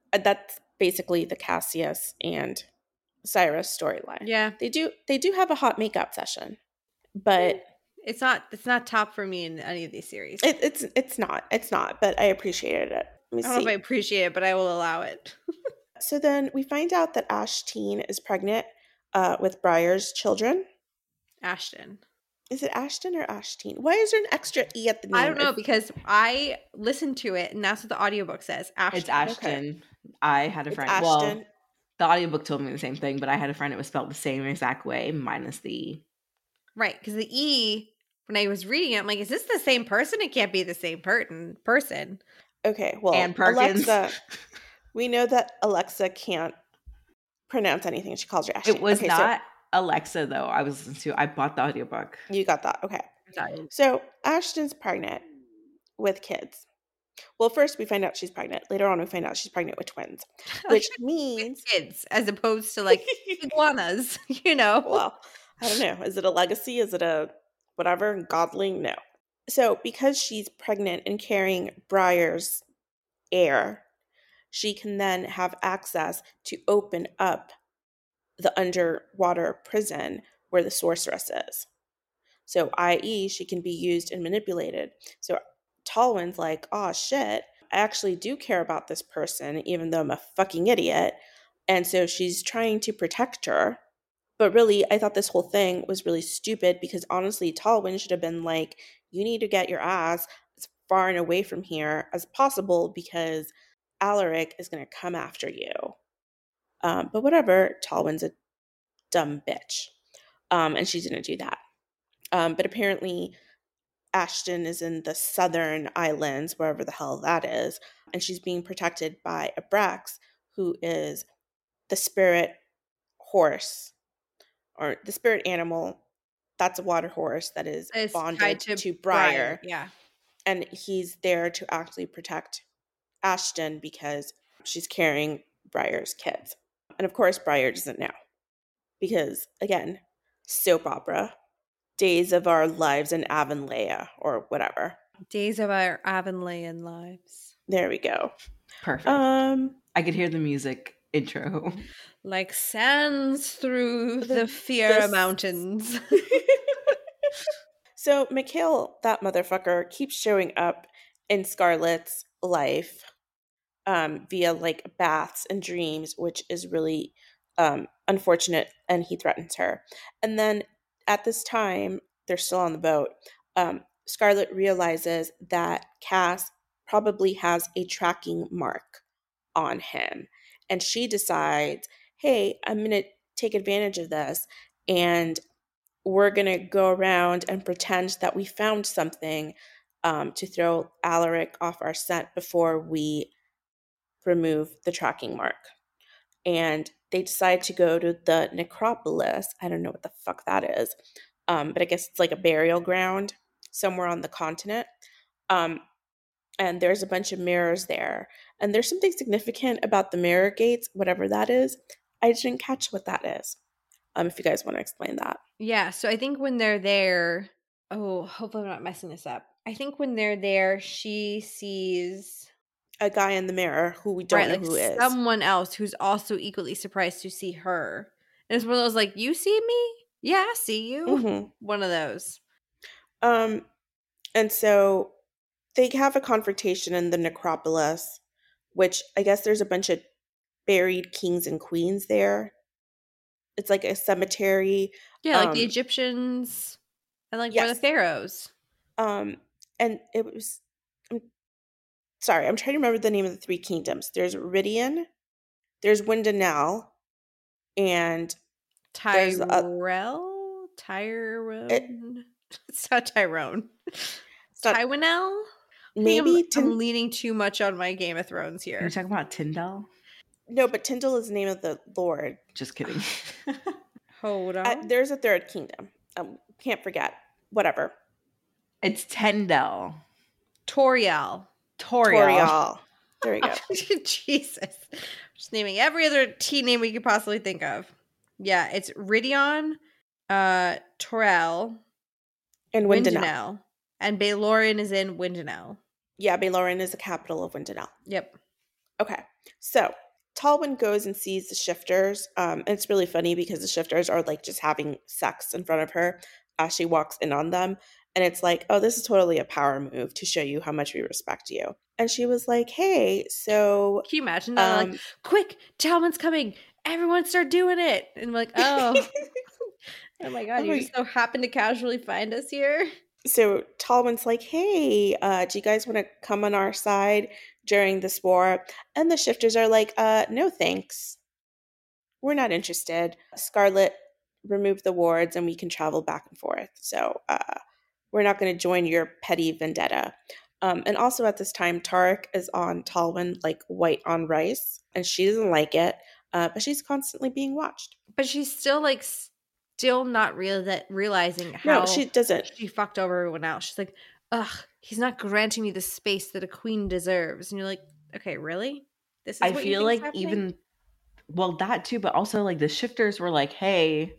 That's basically the Cassius and Cyrus storyline. Yeah. They do have a hot makeup session, but it's not top for me in any of these series. It's not, but I appreciated it. Let me I don't know if I see. appreciate it, but I will allow it. So then we find out that Ashteen is pregnant with Briar's children. Ashton. Is it Ashton or Ashteen? Why is there an extra E at the name? I don't know, because I listened to it and that's what the audiobook says. Ashton. It's Ashton. I had a friend. Ashton. Well, the audiobook told me the same thing, but I had a friend it was spelled the same exact way, minus the E. Right, because the E, when I was reading it, I'm like, is this the same person? It can't be the same person. Okay, well, Ann Perkins. Alexa, we know that Alexa can't pronounce anything. She calls her Ashton. It was not Alexa, though. I bought the audiobook. You got that. Okay. So Ashton's pregnant with kids. Well, first we find out she's pregnant. Later on, we find out she's pregnant with twins, which means kids as opposed to like iguanas, you know. Well, I don't know. Is it a legacy? Is it a whatever? Godling? No. So because she's pregnant and carrying Briar's heir, she can then have access to open up the underwater prison where the sorceress is. So, i.e., she can be used and manipulated. So Tolwen's like, oh shit, I actually do care about this person, even though I'm a fucking idiot. And so she's trying to protect her. But really, I thought this whole thing was really stupid because honestly, Tolwen should have been like, you need to get your ass as far and away from here as possible because Alaric is going to come after you. But whatever, Tolwen's a dumb bitch. And she's going to do that. But apparently, Ashton is in the southern islands, wherever the hell that is, and she's being protected by Abrax, who is the spirit horse, or the spirit animal. That's a water horse that is bonded to Briar. Yeah. And he's there to actually protect Ashton because she's carrying Briar's kids. And of course, Briar doesn't know. Because, again, soap opera. Days of Our Lives in Avonlea, or whatever. Days of Our Avonlean Lives. There we go. Perfect. I could hear the music intro. Like sands through the Fiera Mountains. So Mikhail, that motherfucker, keeps showing up in Scarlett's life via like baths and dreams, which is really unfortunate, and he threatens her. And then at this time, they're still on the boat. Scarlett realizes that Cass probably has a tracking mark on him. And she decides, hey, I'm going to take advantage of this. And we're going to go around and pretend that we found something to throw Alaric off our scent before we remove the tracking mark. And they decide to go to the necropolis. I don't know what the fuck that is. But I guess it's like a burial ground somewhere on the continent. And there's a bunch of mirrors there. And there's something significant about the mirror gates, whatever that is. I didn't catch what that is. If you guys want to explain that. Yeah, so I think when they're there, hopefully I'm not messing this up. I think when they're there, she sees a guy in the mirror who we don't know who is. Someone else who's also equally surprised to see her. And it's one of those like, you see me? Yeah, I see you. Mm-hmm. One of those. And so they have a confrontation in the necropolis, which I guess there's a bunch of buried kings and queens there. It's like a cemetery. Yeah, like the Egyptians and like where the pharaohs. And it was... I'm trying to remember the name of the three kingdoms. There's Ridian, there's Windinel, and Tyrone? It's not Tyrone. Tywinell? Maybe I'm leaning too much on my Game of Thrones here. You're talking about Tyndall? No, but Tyndall is the name of the lord. Just kidding. Hold on. There's a third kingdom. Can't forget. Whatever. It's Tyndall. Toriel. There we go. Jesus. Just naming every other T name we could possibly think of. Yeah, it's Ridion, Torel, and Windinel. And Baelorian is in Windinel. Yeah, Baelorian is the capital of Windinel. Yep. Okay. So Talwyn goes and sees the shifters. And it's really funny because the shifters are like just having sex in front of her as she walks in on them. And it's like, oh, this is totally a power move to show you how much we respect you. And she was like, hey, so Can you imagine that? Like, quick, Talman's coming. Everyone start doing it. And we're like, oh, oh my God, you just so happen to casually find us here. So Talwyn's like, hey, do you guys want to come on our side during this war? And the shifters are like, no thanks. We're not interested. Scarlet removed the wards and we can travel back and forth. So we're not going to join your petty vendetta. And also at this time, Tarek is on Talwyn like white on rice, and she doesn't like it, but she's constantly being watched. But she's still like still not realizing how she doesn't. She fucked over everyone else. She's like, ugh, he's not granting me the space that a queen deserves. And you're like, okay, really? This is I what feel like even, well, that too, but also like the shifters were like, hey,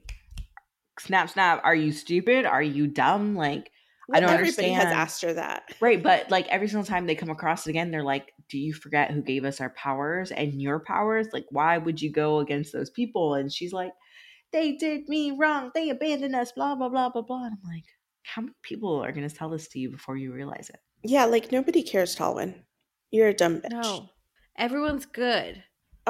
snap, are you stupid? Are you dumb? Like, I don't everybody understand. Has asked her that. Right, but like every single time they come across it again, they're like, do you forget who gave us our powers and your powers? Like, why would you go against those people? And she's like, they did me wrong. They abandoned us, blah, blah, blah, blah, blah. And I'm like, how many people are going to tell this to you before you realize it? Yeah, like nobody cares, Talwyn. You're a dumb bitch. No, everyone's good.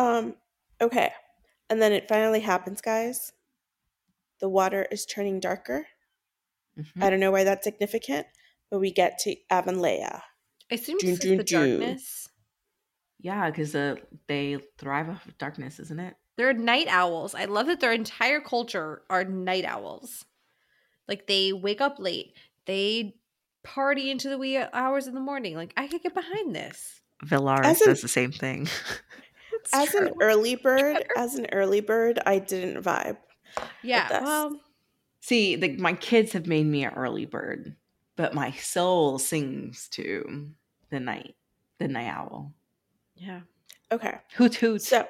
Okay. And then it finally happens, guys. The water is turning darker. Mm-hmm. I don't know why that's significant, but we get to Avonlea. I assume it's the darkness. Yeah, because they thrive off of darkness, isn't it? They're night owls. I love that their entire culture are night owls. Like, they wake up late. They party into the wee hours of the morning. Like, I could get behind this. Villaris does the same thing. As an early bird, I didn't vibe. Yeah, well, see, my kids have made me an early bird, but my soul sings to the night owl. Yeah. Okay. Hoot hoot. So.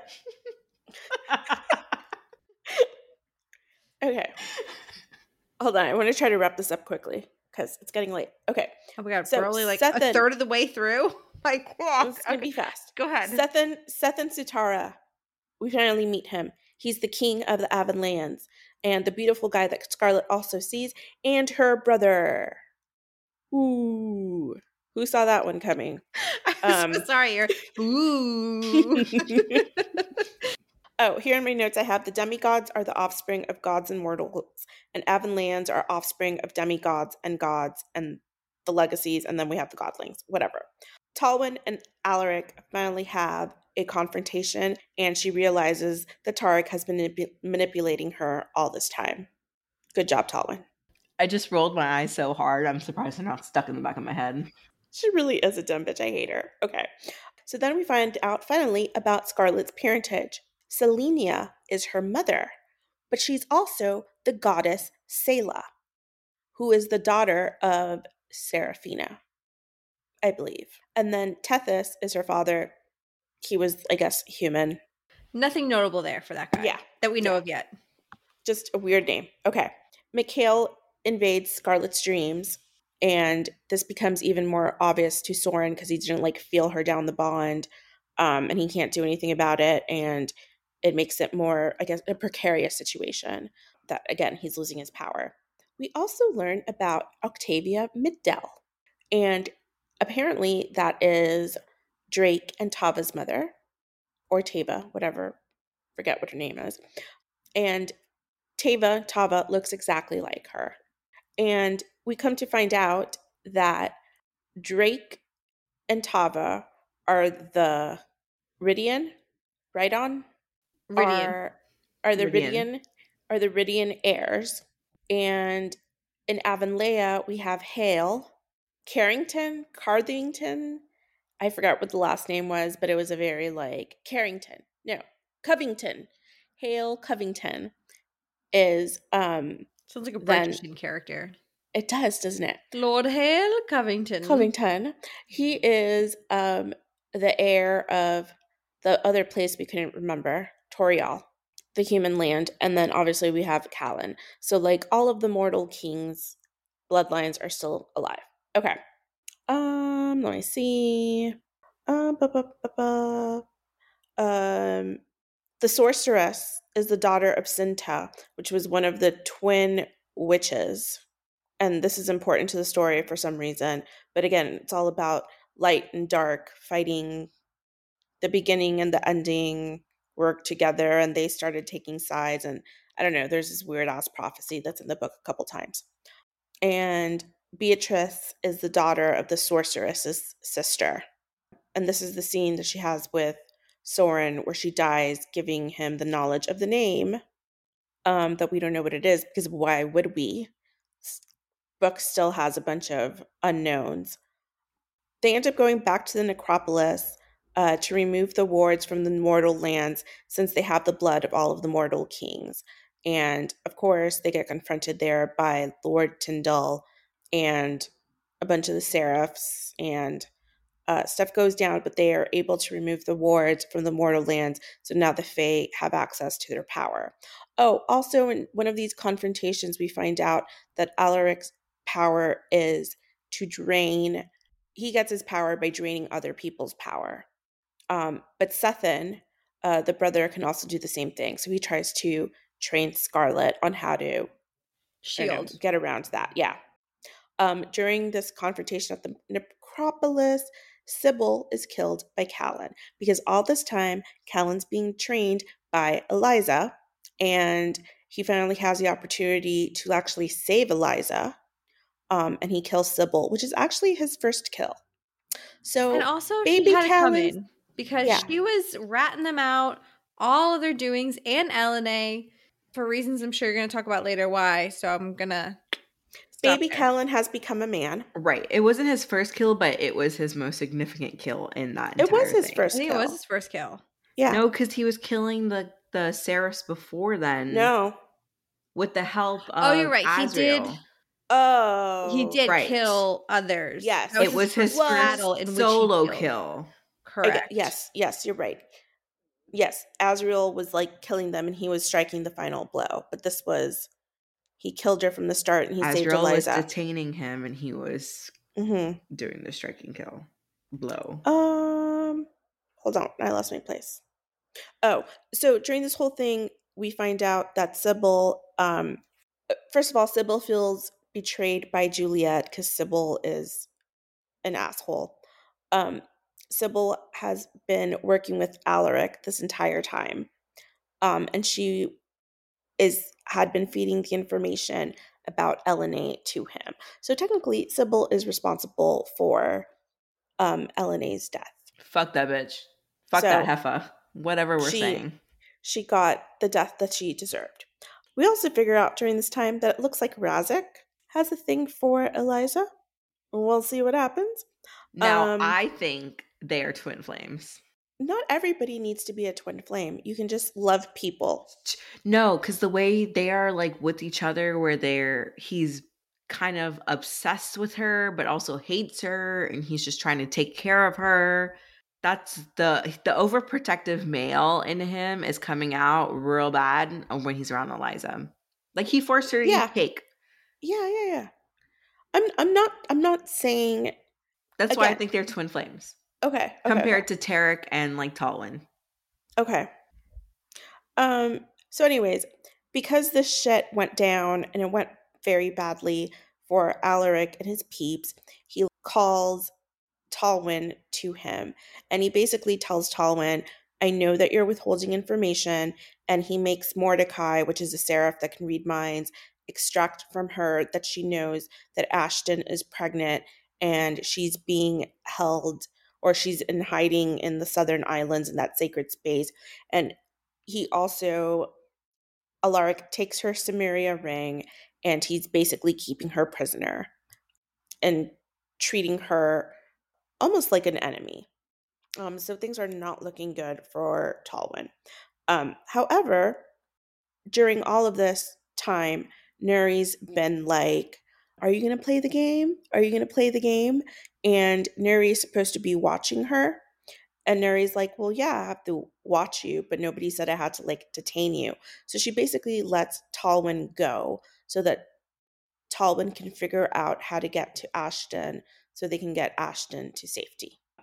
Okay. Hold on. I want to try to wrap this up quickly because it's getting late. Okay. Oh my God. So we're only like a third of the way through. Like, it's going to be fast. Go ahead. Sethan Sutara. We finally meet him. He's the king of the Avonlands and the beautiful guy that Scarlet also sees, and her brother. Ooh. Who saw that one coming? I'm so sorry. Ooh. Oh, here in my notes I have the demigods are the offspring of gods and mortals, and Avonlands are offspring of demigods and gods, and the legacies, and then we have the godlings, whatever. Talwyn and Alaric finally have a confrontation, and she realizes that Tarek has been manipulating her all this time. Good job, Talwyn. I just rolled my eyes so hard, I'm surprised they're not stuck in the back of my head. She really is a dumb bitch. I hate her. Okay. So then we find out finally about Scarlet's parentage. Selenia is her mother, but she's also the goddess Selah, who is the daughter of Seraphina, I believe. And then Tethys is her father. He was, I guess, human. Nothing notable there for that guy. Yeah. That we know of yet. Just a weird name. Okay. Mikhail invades Scarlet's dreams, and this becomes even more obvious to Soren because he didn't feel her down the bond, and he can't do anything about it, and it makes it more, I guess, a precarious situation that, again, he's losing his power. We also learn about Octavia Middel, and apparently that is Drake and Tava's mother, or Tava, whatever, forget what her name is. And Tava looks exactly like her. And we come to find out that Drake and Tava are the Rydian, Rhydon? Rydian. Are the Rydian heirs. And in Avonlea, we have Hale, Carthington. I forgot what the last name was, but it was a very Carrington. No, Covington. Hale Covington is sounds like a Bridgerton character. It does, doesn't it? Lord Hale Covington. He is the heir of the other place we couldn't remember, Toriel, the human land, and then obviously we have Callan. So all of the mortal kings' bloodlines are still alive. Okay. Let me see. The sorceress is the daughter of Sinta, which was one of the twin witches. And this is important to the story for some reason. But again, it's all about light and dark fighting. The beginning and the ending work together, and they started taking sides. And I don't know, there's this weird ass prophecy that's in the book a couple times. And Beatrice is the daughter of the sorceress's sister. And this is the scene that she has with Soren where she dies, giving him the knowledge of the name that we don't know what it is, because why would we? Book still has a bunch of unknowns. They end up going back to the necropolis to remove the wards from the mortal lands, since they have the blood of all of the mortal kings. And of course, they get confronted there by Lord Tyndall and a bunch of the seraphs, and stuff goes down, but they are able to remove the wards from the mortal lands, so now the Fae have access to their power. Oh, also in one of these confrontations, we find out that Alaric's power is to drain. He gets his power by draining other people's power. But Sethin, the brother, can also do the same thing. So he tries to train Scarlet on how to Shield. get around that. Yeah. During this confrontation at the necropolis, Sybil is killed by Callan, because all this time Callan's being trained by Eliza, and he finally has the opportunity to actually save Eliza, and he kills Sybil, which is actually his first kill. So And also, baby she had to come Callan's- in because yeah. she was ratting them out, all of their doings, and Elena, for reasons I'm sure you're going to talk about later why. So I'm going to stop Baby there. Callan has become a man. Right. It wasn't his first kill, but it was his most significant kill in that It entire was his thing. I first think kill. it was his first kill. Yeah. No, because he was killing the seraphs before then. No. With the help of Oh, you're right. Azrael. Oh. He did right. kill others. Yes. That It was his Well, battle first in which solo he killed. kill. Correct. Yes, you're right. Yes, Azrael was like killing them and he was striking the final blow. But this was, he killed her from the start and he saved Azrael was Eliza. detaining him and he was Mm-hmm. doing the striking kill blow. Hold on, I lost my place. Oh, so during this whole thing, we find out that Sybil, first of all, Sybil feels betrayed by Juliet because Sybil is an asshole. Sybil has been working with Alaric this entire time, and she had been feeding the information about Elena to him. So technically, Sybil is responsible for Elena's death. Fuck that bitch. Fuck So that heifer. Whatever we're saying. She got the death that she deserved. We also figure out during this time that it looks like Razik has a thing for Eliza. We'll see what happens. Now, I think they are twin flames. Not everybody needs to be a twin flame. You can just love people. No, because the way they are like with each other, where he's kind of obsessed with her, but also hates her, and he's just trying to take care of her. That's the overprotective male in him is coming out real bad when he's around Eliza. Like he forced her to eat cake. Yeah. I'm not saying. That's why I think they're twin flames. Okay. Compared to Tarek and like Talwyn. Okay. So anyways, because this shit went down and it went very badly for Alaric and his peeps, he calls Talwyn to him. And he basically tells Talwyn, I know that you're withholding information. And he makes Mordecai, which is a seraph that can read minds, extract from her that she knows that Ashton is pregnant and she's being held, or she's in hiding in the Southern Islands in that sacred space. And he also, Alaric takes her Samaria ring and he's basically keeping her prisoner and treating her almost like an enemy. So things are not looking good for Talwyn. However, during all of this time, Nuri's been like, are you going to play the game? Are you going to play the game? And Nuri's supposed to be watching her. And Nuri's like, well, yeah, I have to watch you, but nobody said I had to like detain you. So she basically lets Talwyn go so that Talwyn can figure out how to get to Ashton so they can get Ashton to safety.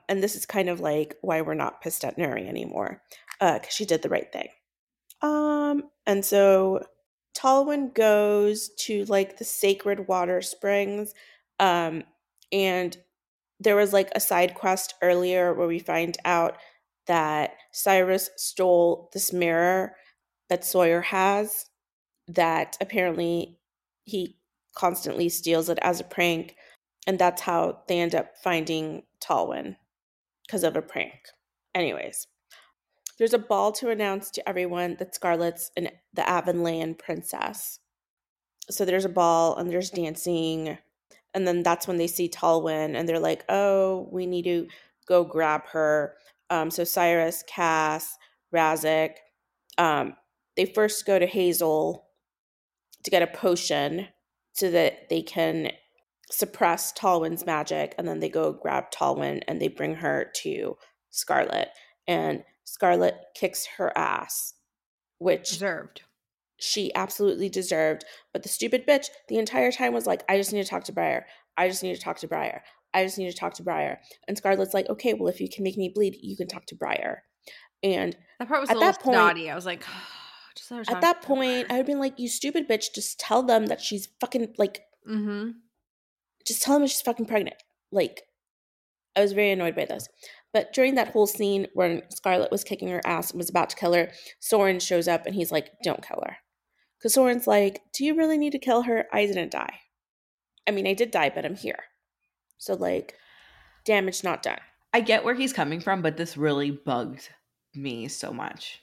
And this is kind of like why we're not pissed at Nuri anymore, because she did the right thing. And so Talwyn goes to like the sacred water springs, and there was like a side quest earlier where we find out that Cyrus stole this mirror that Sawyer has, that apparently he constantly steals it as a prank, and that's how they end up finding Talwyn, because of a prank. Anyways, there's a ball to announce to everyone that Scarlett's the Avonlea princess. So there's a ball and there's dancing, and then that's when they see Talwyn and they're like, oh, we need to go grab her. So Cyrus, Cass, Razik, they first go to Hazel to get a potion so that they can suppress Talwyn's magic, and then they go grab Talwyn and they bring her to Scarlett, and Scarlett kicks her ass, which Deserved. she absolutely deserved. But the stupid bitch the entire time was like, I just need to talk to Briar. I just need to talk to Briar. I just need to talk to Briar. And Scarlett's like, okay, well, if you can make me bleed, you can talk to Briar. And That part was at a little that point, snotty. I was like, just let her talk at that to point, I would have been like, you stupid bitch, just tell them that she's fucking, like, Mm-hmm. just tell them she's fucking pregnant. Like, I was very annoyed by this. But during that whole scene when Scarlett was kicking her ass and was about to kill her, Soren shows up and he's like, don't kill her. Because Soren's like, do you really need to kill her? I didn't die. I mean, I did die, but I'm here. So, like, damage not done. I get where he's coming from, but this really bugged me so much.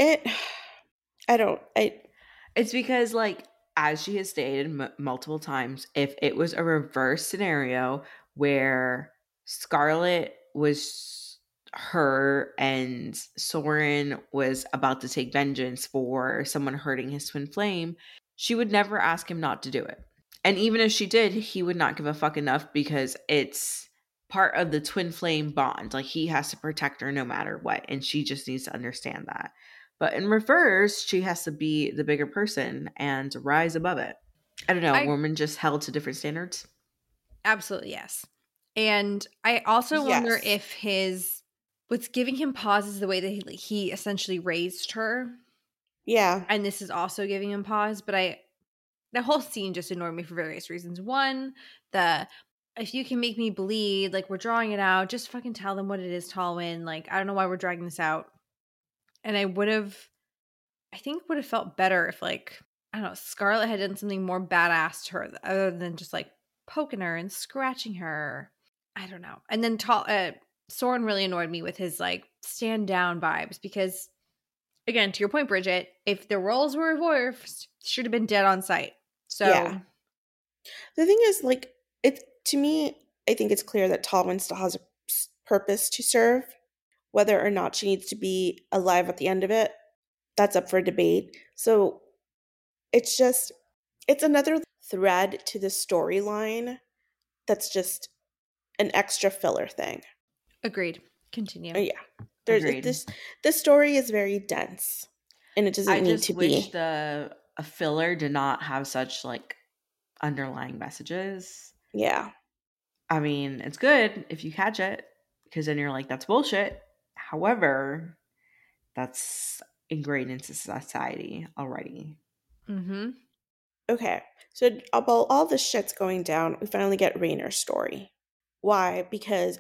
It's because, like, as she has stated multiple times, if it was a reverse scenario where Scarlett was her and Soren was about to take vengeance for someone hurting his twin flame, she would never ask him not to do it. And even if she did, he would not give a fuck enough, because it's part of the twin flame bond. Like, he has to protect her no matter what, and she just needs to understand that. But in reverse, she has to be the bigger person and rise above it. I don't know. Women just held to different standards. Absolutely, yes. And I also wonder if what's giving him pause is the way that he essentially raised her. Yeah. And this is also giving him pause. But the whole scene just annoyed me for various reasons. One, if you can make me bleed, like, we're drawing it out, just fucking tell them what it is, Talwyn. Like, I don't know why we're dragging this out. And I think would have felt better if, like, I don't know, Scarlett had done something more badass to her other than just, like, poking her and scratching her. I don't know. And then Soren really annoyed me with his, like, stand down vibes, because, again, to your point, Bridget, if the roles were reversed, should have been dead on sight. So yeah. The thing is, like, to me, I think it's clear that Talwyn still has a purpose to serve. Whether or not she needs to be alive at the end of it, that's up for debate. So it's another thread to the storyline that's just an extra filler thing. Agreed. Continue. Yeah. This story is very dense, and it doesn't need to be. I just wish a filler did not have such, like, underlying messages. Yeah. I mean, it's good if you catch it, because then you're like, that's bullshit. However, that's ingrained into society already. Mm-hmm. Okay, so while all this shit's going down, we finally get Raynor's story. Why? Because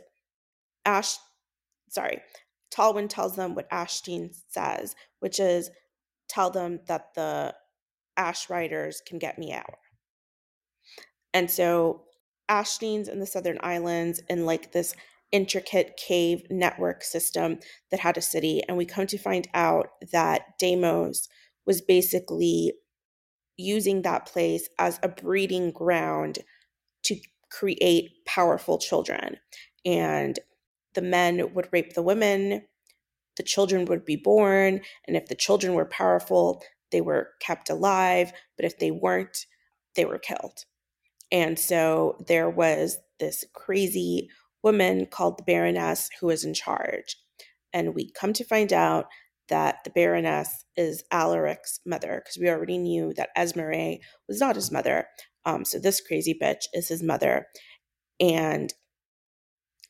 Talwyn tells them what Ashteen says, which is, tell them that the Ash Riders can get me out. And so Ashteen's in the Southern Islands in, like, this intricate cave network system that had a city, and we come to find out that Deimos was basically using that place as a breeding ground to create powerful children. And the men would rape the women, the children would be born, and if the children were powerful, they were kept alive, but if they weren't, they were killed. And so there was this crazy woman called the Baroness who was in charge. And we come to find out that the Baroness is Alaric's mother, because we already knew that Esmeralda was not his mother. So this crazy bitch is his mother. And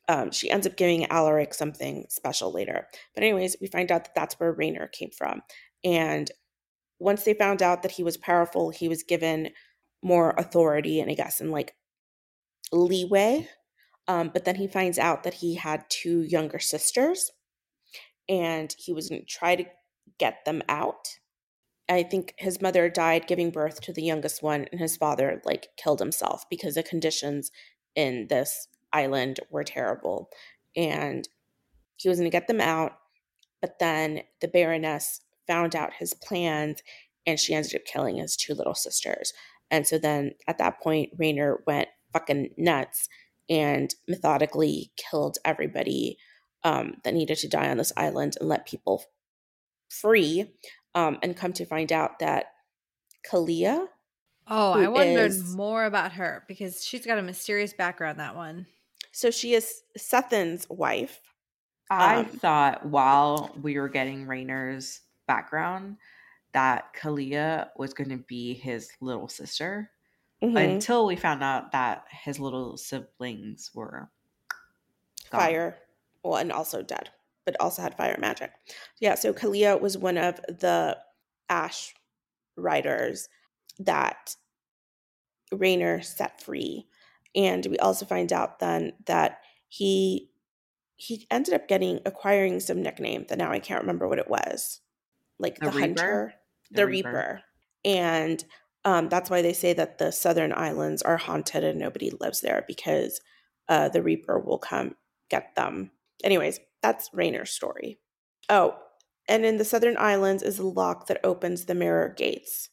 She ends up giving Alaric something special later. But anyways, we find out that that's where Rayner came from. And once they found out that he was powerful, he was given more authority and I guess in like leeway. But then he finds out that he had 2 younger sisters and he was going to try to get them out. I think his mother died giving birth to the youngest one, and his father like killed himself because the conditions in this island were terrible. And he was going to get them out, but then the Baroness found out his plans and she ended up killing his 2 little sisters. And so then at that point, Rayner went fucking nuts and methodically killed everybody that needed to die on this island and let people free. And come to find out that Kalia, Oh, I who wondered is, more about her because she's got a mysterious background, that one. so she is Sethin's wife. I thought while we were getting Rayner's background that Kalia was going to be his little sister until we found out that his little siblings were gone. Fire, well, and also dead, but also had fire magic. Yeah, so Kalia was one of the Ash riders that Rayner set free. And we also find out then that he ended up acquiring some nickname that now I can't remember what it was. Like the Reaper? Hunter, The the Reaper. Reaper. And that's why they say that the southern islands are haunted and nobody lives there because the Reaper will come get them. Anyways, that's Rayner's story. Oh, and in the southern islands is a lock that opens the mirror gates.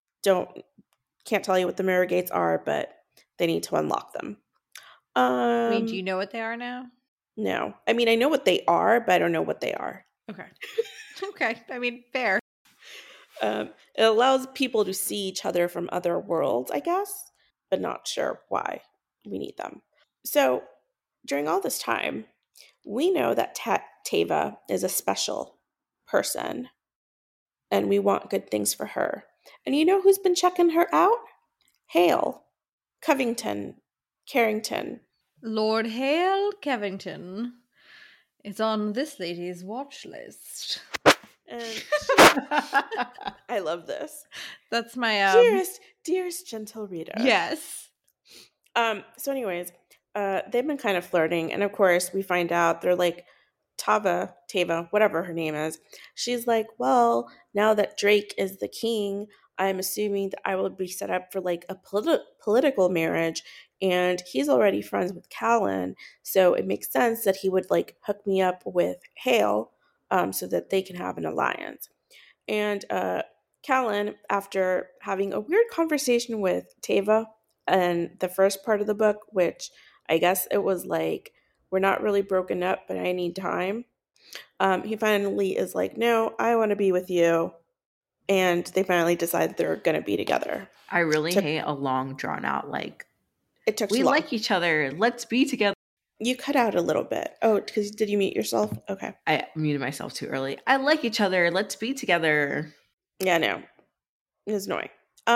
Can't tell you what the mirror gates are, but they need to unlock them. I mean, do you know what they are now? No. I mean, I know what they are, but I don't know what they are. Okay. Okay. I mean, fair. It allows people to see each other from other worlds, I guess, but not sure why we need them. So during all this time, we know that Teva is a special person and we want good things for her. And you know who's been checking her out? Hale, Covington, Carrington. Lord Hale Kevington is on this lady's watch list. And I love this. That's my dearest gentle reader. Yes. So anyways, they've been kind of flirting, and of course we find out they're like Tava, whatever her name is. She's like, well, now that Drake is the king, I'm assuming that I will be set up for like a political marriage, and he's already friends with Callan, so it makes sense that he would like hook me up with Hale, so that they can have an alliance. And Callan, after having a weird conversation with Tava in the first part of the book, which I guess it was like, we're not really broken up, but I need time. He finally is like, no, I want to be with you. And they finally decide they're going to be together. I really hate a long, drawn out, like, it took we too long. like each other. Let's be together. You cut out a little bit. Oh, because did you mute yourself? Okay. I muted myself too early. I like each other. Let's be together. Yeah, no. It was annoying.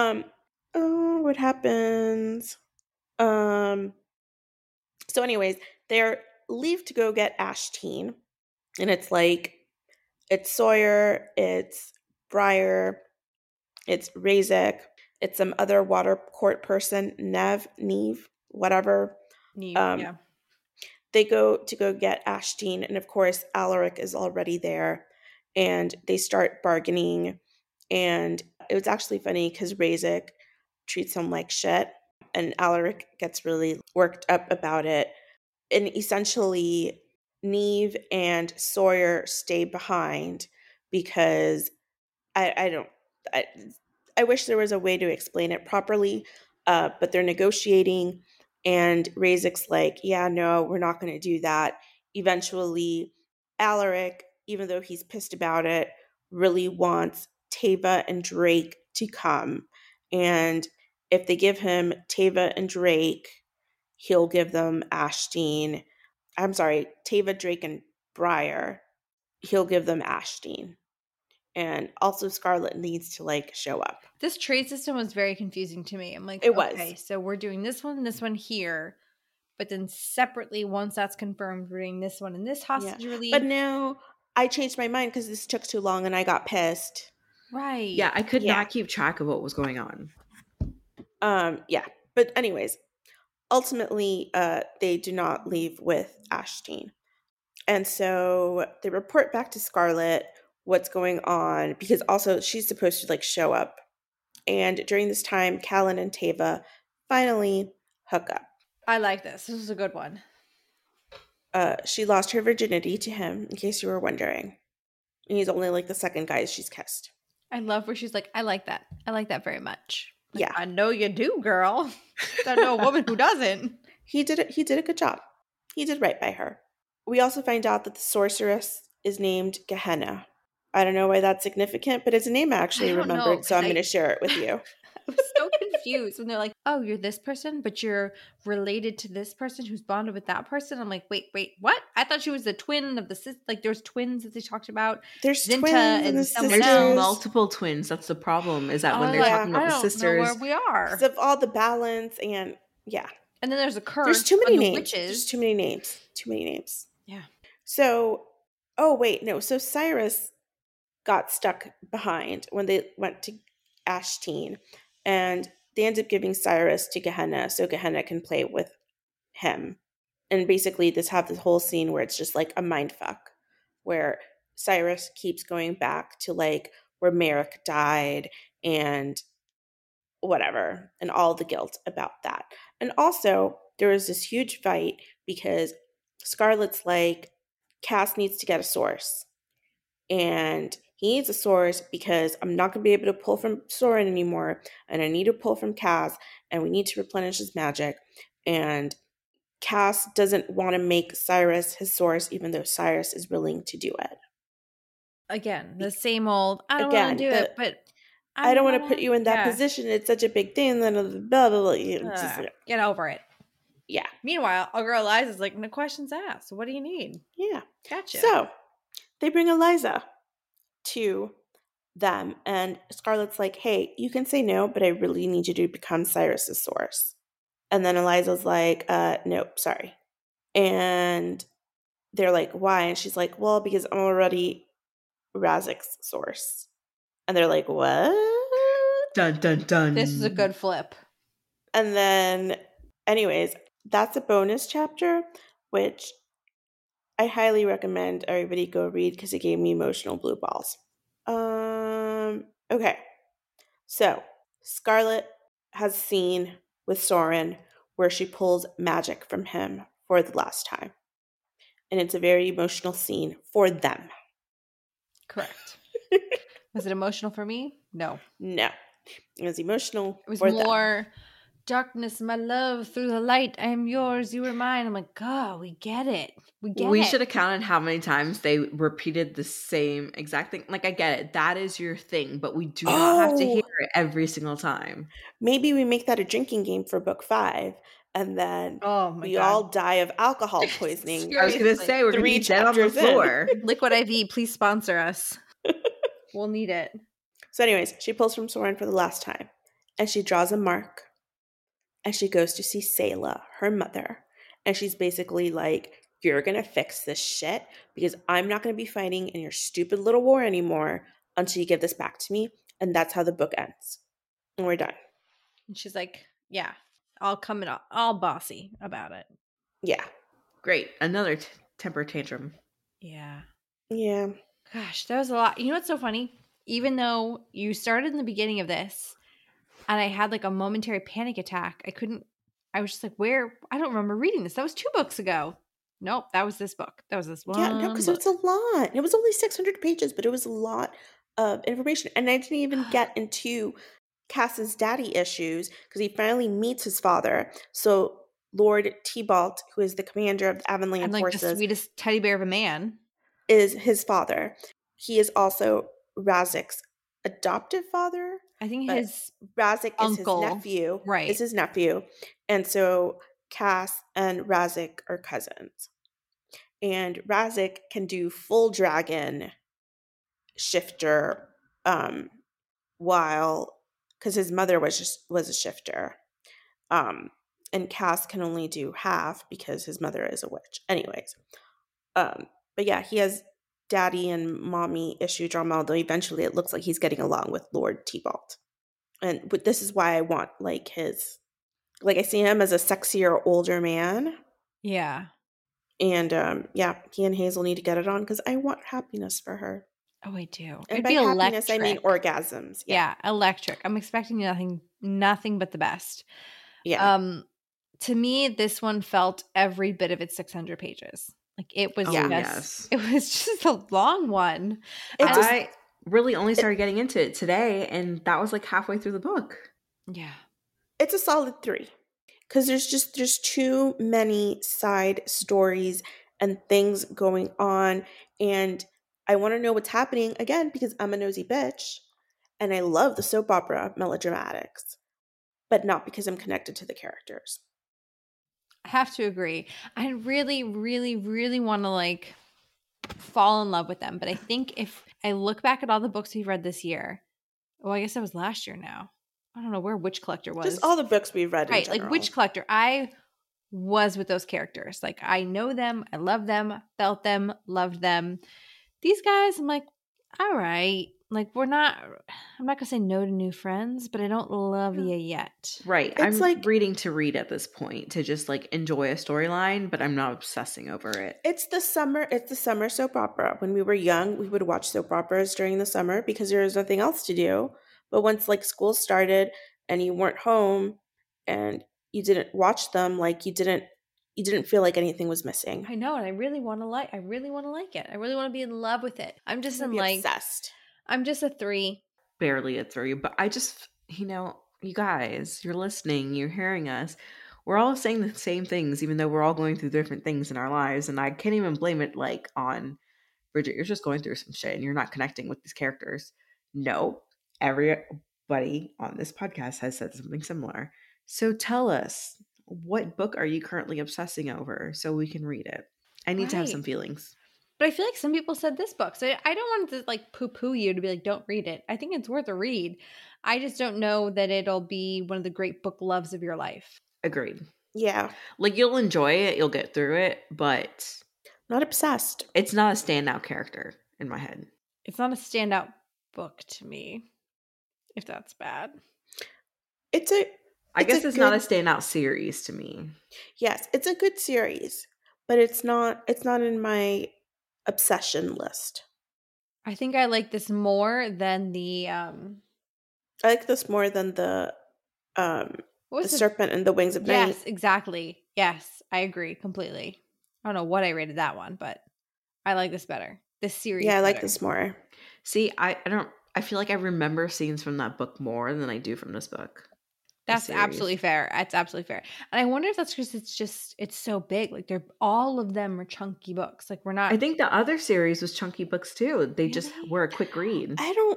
What happens? So anyways, they're leave to go get Ashtine. And it's like, it's Sawyer, it's Briar, it's Razek, it's some other water court person, Neve, whatever. Neve, yeah. They go get Ashtine, and of course, Alaric is already there, and they start bargaining. And it was actually funny because Razek treats him like shit, and Alaric gets really worked up about it. And essentially, Neve and Sawyer stay behind because I wish there was a way to explain it properly, but they're negotiating, and Razek's like, yeah, no, we're not going to do that. Eventually, Alaric, even though he's pissed about it, really wants Tava and Drake to come. And if they give him Tava and Drake, he'll give them Tava, Drake, and Briar. He'll give them Ashtine. And also Scarlet needs to like show up. This trade system was very confusing to me. I'm like, it okay, was. so we're doing this one here, But then separately, once that's confirmed, we're doing this one and this hostage release. But now I changed my mind because this took too long and I got pissed. Right. Yeah, I could Yeah. not keep track of what was going on. Yeah. But anyways, ultimately, they do not leave with Ashtine. And so they report back to Scarlet what's going on, because also she's supposed to like show up. And during this time, Callan and Teva finally hook up. I like this. This is a good one. She lost her virginity to him, in case you were wondering. And he's only like the second guy she's kissed. I love where she's like, I like that. I like that very much. Like, Yeah. I know you do, girl. Don't know a woman who doesn't. He did it. He did a good job. He did right by her. We also find out that the sorceress is named Gehenna. I don't know why that's significant, but it's a name I actually remembered, so I'm going to share it with you. I was so confused when they're like, oh, you're this person, but you're related to this person who's bonded with that person. I'm like, wait, what? I thought she was the twin of the sister. Like, there's twins that they talked about. There's Zinta twins and the someone sisters. There's multiple twins. That's the problem, is that when they're talking about the sisters. I don't know where we are. Because of all the balance and, yeah. And then there's a curse. There's too many on the names. Witches. There's too many names. Too many names. Yeah. So, oh, wait, no. So Cyrus got stuck behind when they went to Ashtine, and they end up giving Cyrus to Gehenna so Gehenna can play with him. And basically this whole scene where it's just like a mind fuck, where Cyrus keeps going back to like where Merrick died and whatever, and all the guilt about that. And also there was this huge fight because Scarlet's like, Cass needs to get a source. And he needs a source because I'm not going to be able to pull from Soren anymore. And I need to pull from Cass. And we need to replenish his magic. And Cass doesn't want to make Cyrus his source, even though Cyrus is willing to do it. Again, the same old, I don't want to do it, but I don't want to put you in that position. It's such a big thing. Then blah, blah, blah. Get over it. Yeah. Meanwhile, our girl Eliza's like, no questions asked. What do you need? Yeah. Gotcha. So they bring Eliza to them, and Scarlet's like, hey, you can say no, but I really need you to become Cyrus's source. And then Eliza's like, nope, sorry. And they're like, why? And she's like, well, because I'm already Razik's source. And they're like, what? Dun, dun, dun. This is a good flip. And then, anyways, that's a bonus chapter, which I highly recommend everybody go read because it gave me emotional blue balls. Okay. So, Scarlet has a scene with Soren where she pulls magic from him for the last time. And it's a very emotional scene for them. Correct. Was it emotional for me? No. No. It was emotional. It was for more darkness, my love, through the light. I am yours, you are mine. I'm like, God, we get it. We should have counted how many times they repeated the same exact thing. Like, I get it. That is your thing, but we do not have to hear it every single time. Maybe we make that a drinking game for book 5, and then we all die of alcohol poisoning. I was going to say, we're going to be dead on the floor. Liquid IV, please sponsor us. We'll need it. So anyways, she pulls from Soren for the last time, and she draws a mark, and she goes to see Sayla, her mother, and she's basically like, you're going to fix this shit because I'm not going to be fighting in your stupid little war anymore until you give this back to me. And that's how the book ends. And we're done. And she's like, yeah, I'll come in all bossy about it. Yeah. Great. Another temper tantrum. Yeah. Yeah. Gosh, that was a lot. You know what's so funny? Even though you started in the beginning of this and I had like a momentary panic attack, I was just like, I don't remember reading this. That was 2 books ago. Nope, that was this book. That was this one. Yeah, no, because it was a lot. It was only 600 pages, but it was a lot of information. And I didn't even get into Cass's daddy issues because he finally meets his father. So Lord Tybalt, who is the commander of the Avonland and like forces, the sweetest teddy bear of a man, is his father. He is also Razik's adoptive father. I think his Razik uncle, is his nephew. Right. Is his nephew. And so Cass and Razik are cousins. And Razik can do full dragon shifter while because his mother was a shifter. and Cass can only do half because his mother is a witch. Anyways, but yeah, he has daddy and mommy issue drama, although eventually it looks like he's getting along with Lord Tybalt. But this is why I want like I see him as a sexier older man. Yeah. And yeah, he and Hazel need to get it on because I want happiness for her. Oh, I do. And It'd by be happiness, I mean electric. orgasms. Yeah, electric. I'm expecting nothing but the best. Yeah. To me, this one felt every bit of its 600 pages. Like it was yes. it was just a long one. I really only started getting into it today, and that was like halfway through the book. Yeah. It's a solid 3. Because there's too many side stories and things going on. And I want to know what's happening again because I'm a nosy bitch. And I love the soap opera melodramatics. But not because I'm connected to the characters. I have to agree. I really, really, really want to like fall in love with them. But I think if I look back at all the books we've read this year, well, I guess that was last year now. I don't know where Witch Collector was. Just all the books we've read in general. Like Witch Collector. I was with those characters. Like I know them, I love them, felt them, loved them. These guys, I'm like, all right. Like I'm not gonna say no to new friends, but I don't love you yet. Right. I'm like reading to read at this point to just like enjoy a storyline, but I'm not obsessing over it. It's the summer soap opera. When we were young, we would watch soap operas during the summer because there was nothing else to do. But once like school started and you weren't home and you didn't watch them, like you didn't feel like anything was missing. I know, and I really want to like it. I really want to be in love with it. I'm just obsessed. I'm just a 3. Barely a 3, but I just, you guys, you're listening, you're hearing us. We're all saying the same things, even though we're all going through different things in our lives. And I can't even blame it like on Bridget. You're just going through some shit and you're not connecting with these characters. No, everybody on this podcast has said something similar. So tell us, what book are you currently obsessing over so we can read it? I need to have some feelings. But I feel like some people said this book. So I don't want to like poo-poo you to be like, don't read it. I think it's worth a read. I just don't know that it'll be one of the great book loves of your life. Agreed. Yeah. Like you'll enjoy it, you'll get through it, but not obsessed. It's not a standout character in my head. It's not a standout book to me, if that's bad. I guess it's not a standout series to me. Yes, it's a good series, but it's not in my obsession list. I think I like this more than the I like this more than the Serpent and the Wings of Night. Yes, exactly. Yes, I agree completely. I don't know what I rated that one, but I like this better. This series. Yeah, I like this more. See, I feel like I remember scenes from that book more than I do from this book. That's absolutely fair. That's absolutely fair. And I wonder if that's because it's so big. Like all of them are chunky books. Like we're not. I think the other series was chunky books too. They just were a quick read.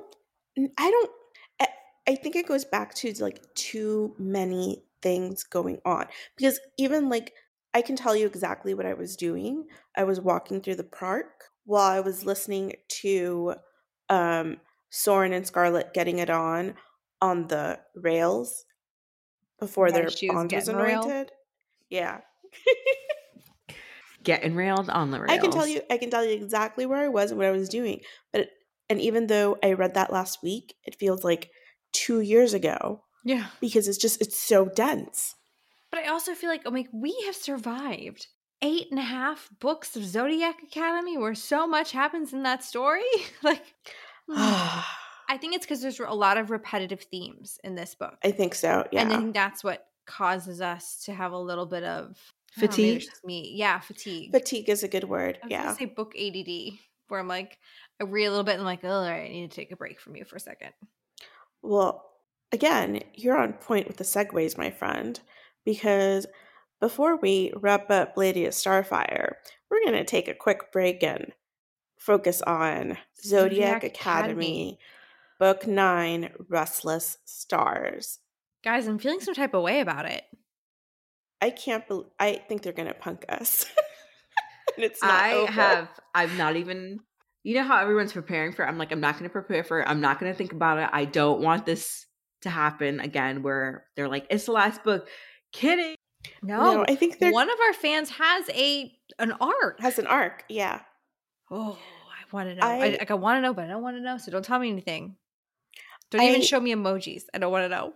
I think it goes back to like too many things going on because even like I can tell you exactly what I was doing. I was walking through the park while I was listening to Soren and Scarlett getting it on the rails before their bond was anointed. Yeah. Getting railed on the rails. I can tell you exactly where I was and what I was doing. And even though I read that last week, it feels like 2 years ago. Yeah. Because it's so dense. But I also feel like we have survived 8.5 books of Zodiac Academy where so much happens in that story. Like I think it's because there's a lot of repetitive themes in this book. I think so, yeah. And I think that's what causes us to have a little bit of fatigue. Yeah, fatigue. Fatigue is a good word. I was gonna say book ADD, where I'm like, I read a little bit and I'm like, oh, all right, I need to take a break from you for a second. Well, again, you're on point with the segues, my friend, because before we wrap up Lady of Starfire, we're going to take a quick break and focus on Zodiac Academy, Book 9, Restless Stars. Guys, I'm feeling some type of way about it. I think they're going to punk us. And it's not over. I'm not even, you know how everyone's preparing for it? I'm like, I'm not going to prepare for it. I'm not going to think about it. I don't want this to happen again where they're like, it's the last book. Kidding. No, I think there one of our fans has an arc. has an arc. Yeah. Oh, I want to know. I I want to know, but I don't want to know. So don't tell me anything. Don't even show me emojis. I don't want to know.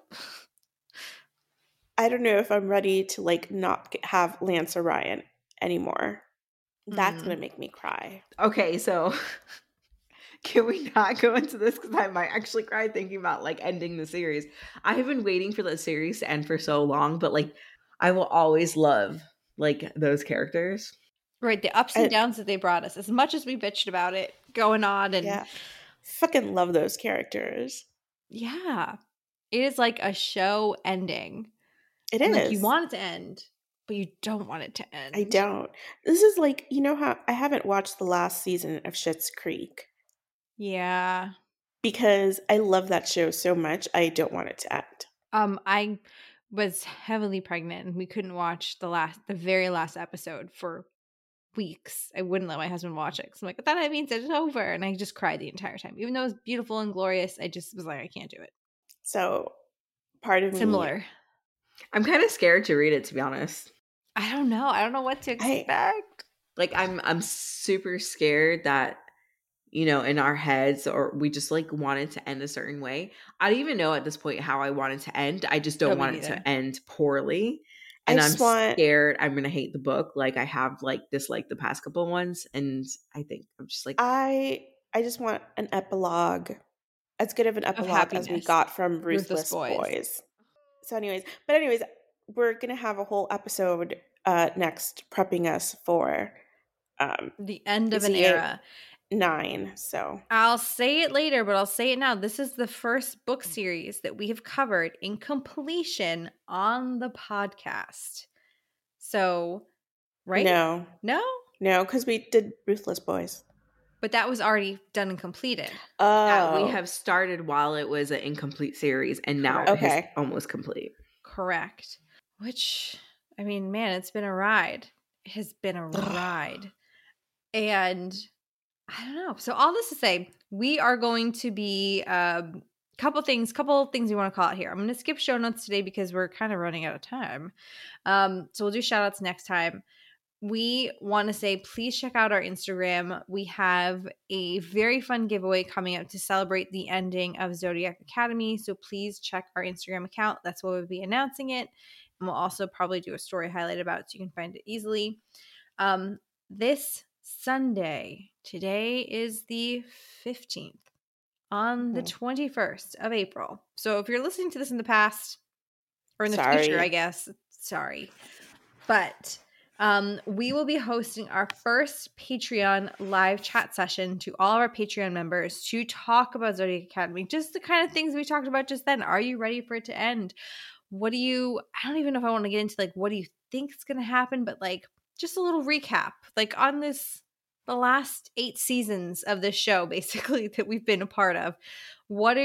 I don't know if I'm ready to like not have Lance Orion anymore. That's gonna make me cry. Okay, so can we not go into this because I might actually cry thinking about like ending the series. I have been waiting for the series to end for so long, but like I will always love like those characters. Right, the ups and downs that they brought us. As much as we bitched about it going on, and yeah, fucking love those characters. Yeah, it is like a show ending. It is. Like you want it to end, but you don't want it to end. I don't. This is like, you know how I haven't watched the last season of Schitt's Creek. Yeah. Because I love that show so much, I don't want it to end. I was heavily pregnant and we couldn't watch the very last episode for weeks. I wouldn't let my husband watch it because I'm like, that means it's over. And I just cried the entire time. Even though it was beautiful and glorious, I just was like, I can't do it. So part of Similar. I'm kind of scared to read it, to be honest. I don't know. I don't know what to expect. Like I'm super scared that, you know, in our heads, or we just like want it to end a certain way. I don't even know at this point how I want it to end. I just don't want it to end poorly. And I'm scared I'm going to hate the book like I have like disliked the past couple ones. And I think I'm just like, I just want an epilogue, as good of an epilogue as we got from Ruthless Boys. So anyways, we're going to have a whole episode next prepping us for the end of an era. 9. So I'll say it later, but I'll say it now. This is the first book series that we have covered in completion on the podcast. So, right? No, because we did Ruthless Boys. But that was already done and completed. Oh, we have started while it was an incomplete series, and now it is almost complete. Correct. Which, I mean, man, it's been a ride. It has been a ride. And I don't know. So all this to say, we are going to be couple things we want to call out here. I'm going to skip show notes today because we're kind of running out of time. So we'll do shout outs next time. We want to say, please check out our Instagram. We have a very fun giveaway coming up to celebrate the ending of Zodiac Academy. So please check our Instagram account. That's where we'll be announcing it. And we'll also probably do a story highlight about it so you can find it easily. This Sunday, today is the 15th, on the 21st of April. So if you're listening to this in the past or in the future, I guess, sorry. But we will be hosting our first Patreon live chat session to all of our Patreon members to talk about Zodiac Academy. Just the kind of things we talked about just then. Are you ready for it to end? I don't even know if I want to get into like, what do you think is going to happen? But like, just a little recap, like on the last 8 seasons of this show, basically, that we've been a part of. What's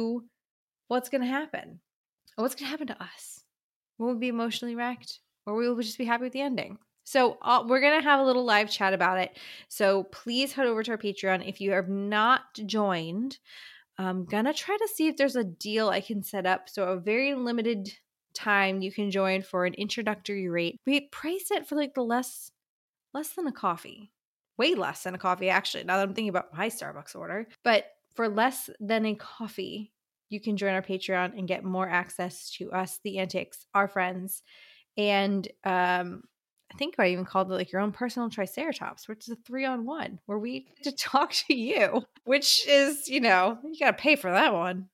going to happen? What's going to happen to us? Will we be emotionally wrecked, or will we just be happy with the ending? So we're going to have a little live chat about it. So please head over to our Patreon. If you have not joined, I'm going to try to see if there's a deal I can set up. So a very limited time you can join for an introductory rate. We priced it for like the less than a coffee. Way less than a coffee, actually, now that I'm thinking about my Starbucks order. But for less than a coffee, you can join our Patreon and get more access to us, the Antics, our friends. And I think I even called it like your own personal Triceratops, which is a 3-on-1 where we get to talk to you, which is, you got to pay for that one.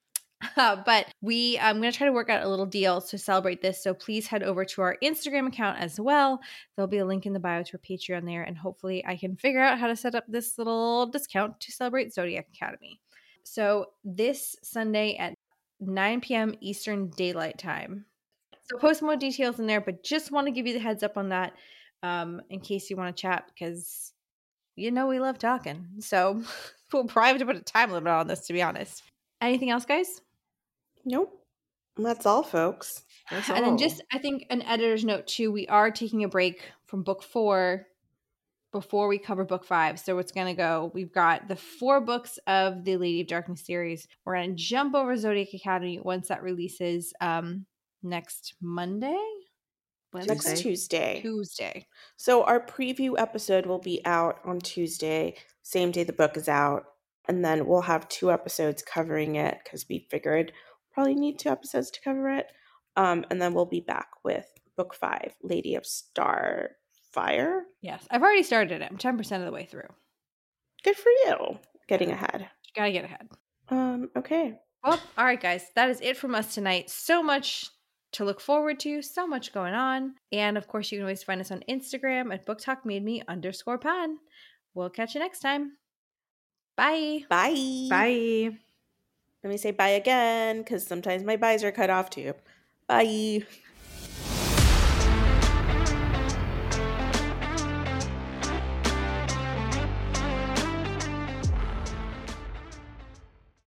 But I'm going to try to work out a little deal to celebrate this. So please head over to our Instagram account as well. There'll be a link in the bio to our Patreon there. And hopefully I can figure out how to set up this little discount to celebrate Zodiac Academy. So this Sunday at 9 p.m. Eastern Daylight Time. So post more details in there, but just want to give you the heads up on that in case you want to chat, because we love talking. So we'll probably have to put a time limit on this, to be honest. Anything else, guys? Nope. That's all, folks. That's all. And then just, I think, an editor's note too, we are taking a break from book 4 before we cover book 5. So it's going to go, we've got the 4 books of the Lady of Darkness series. We're going to jump over Zodiac Academy once that releases next Monday. Next Tuesday. Tuesday. So our preview episode will be out on Tuesday, same day the book is out. And then we'll have 2 episodes covering it because we figured probably need 2 episodes to cover it. And then we'll be back with book 5, Lady of Starfire. Yes. I've already started it. I'm 10% of the way through. Good for you. Getting ahead. Gotta get ahead. Okay. Well, all right, guys. That is it from us tonight. So much to look forward to. So much going on. And of course, you can always find us on Instagram at BookTalkMadeMe_pod. We'll catch you next time. Bye. Bye. Bye. Let me say bye again because sometimes my byes are cut off too. Bye.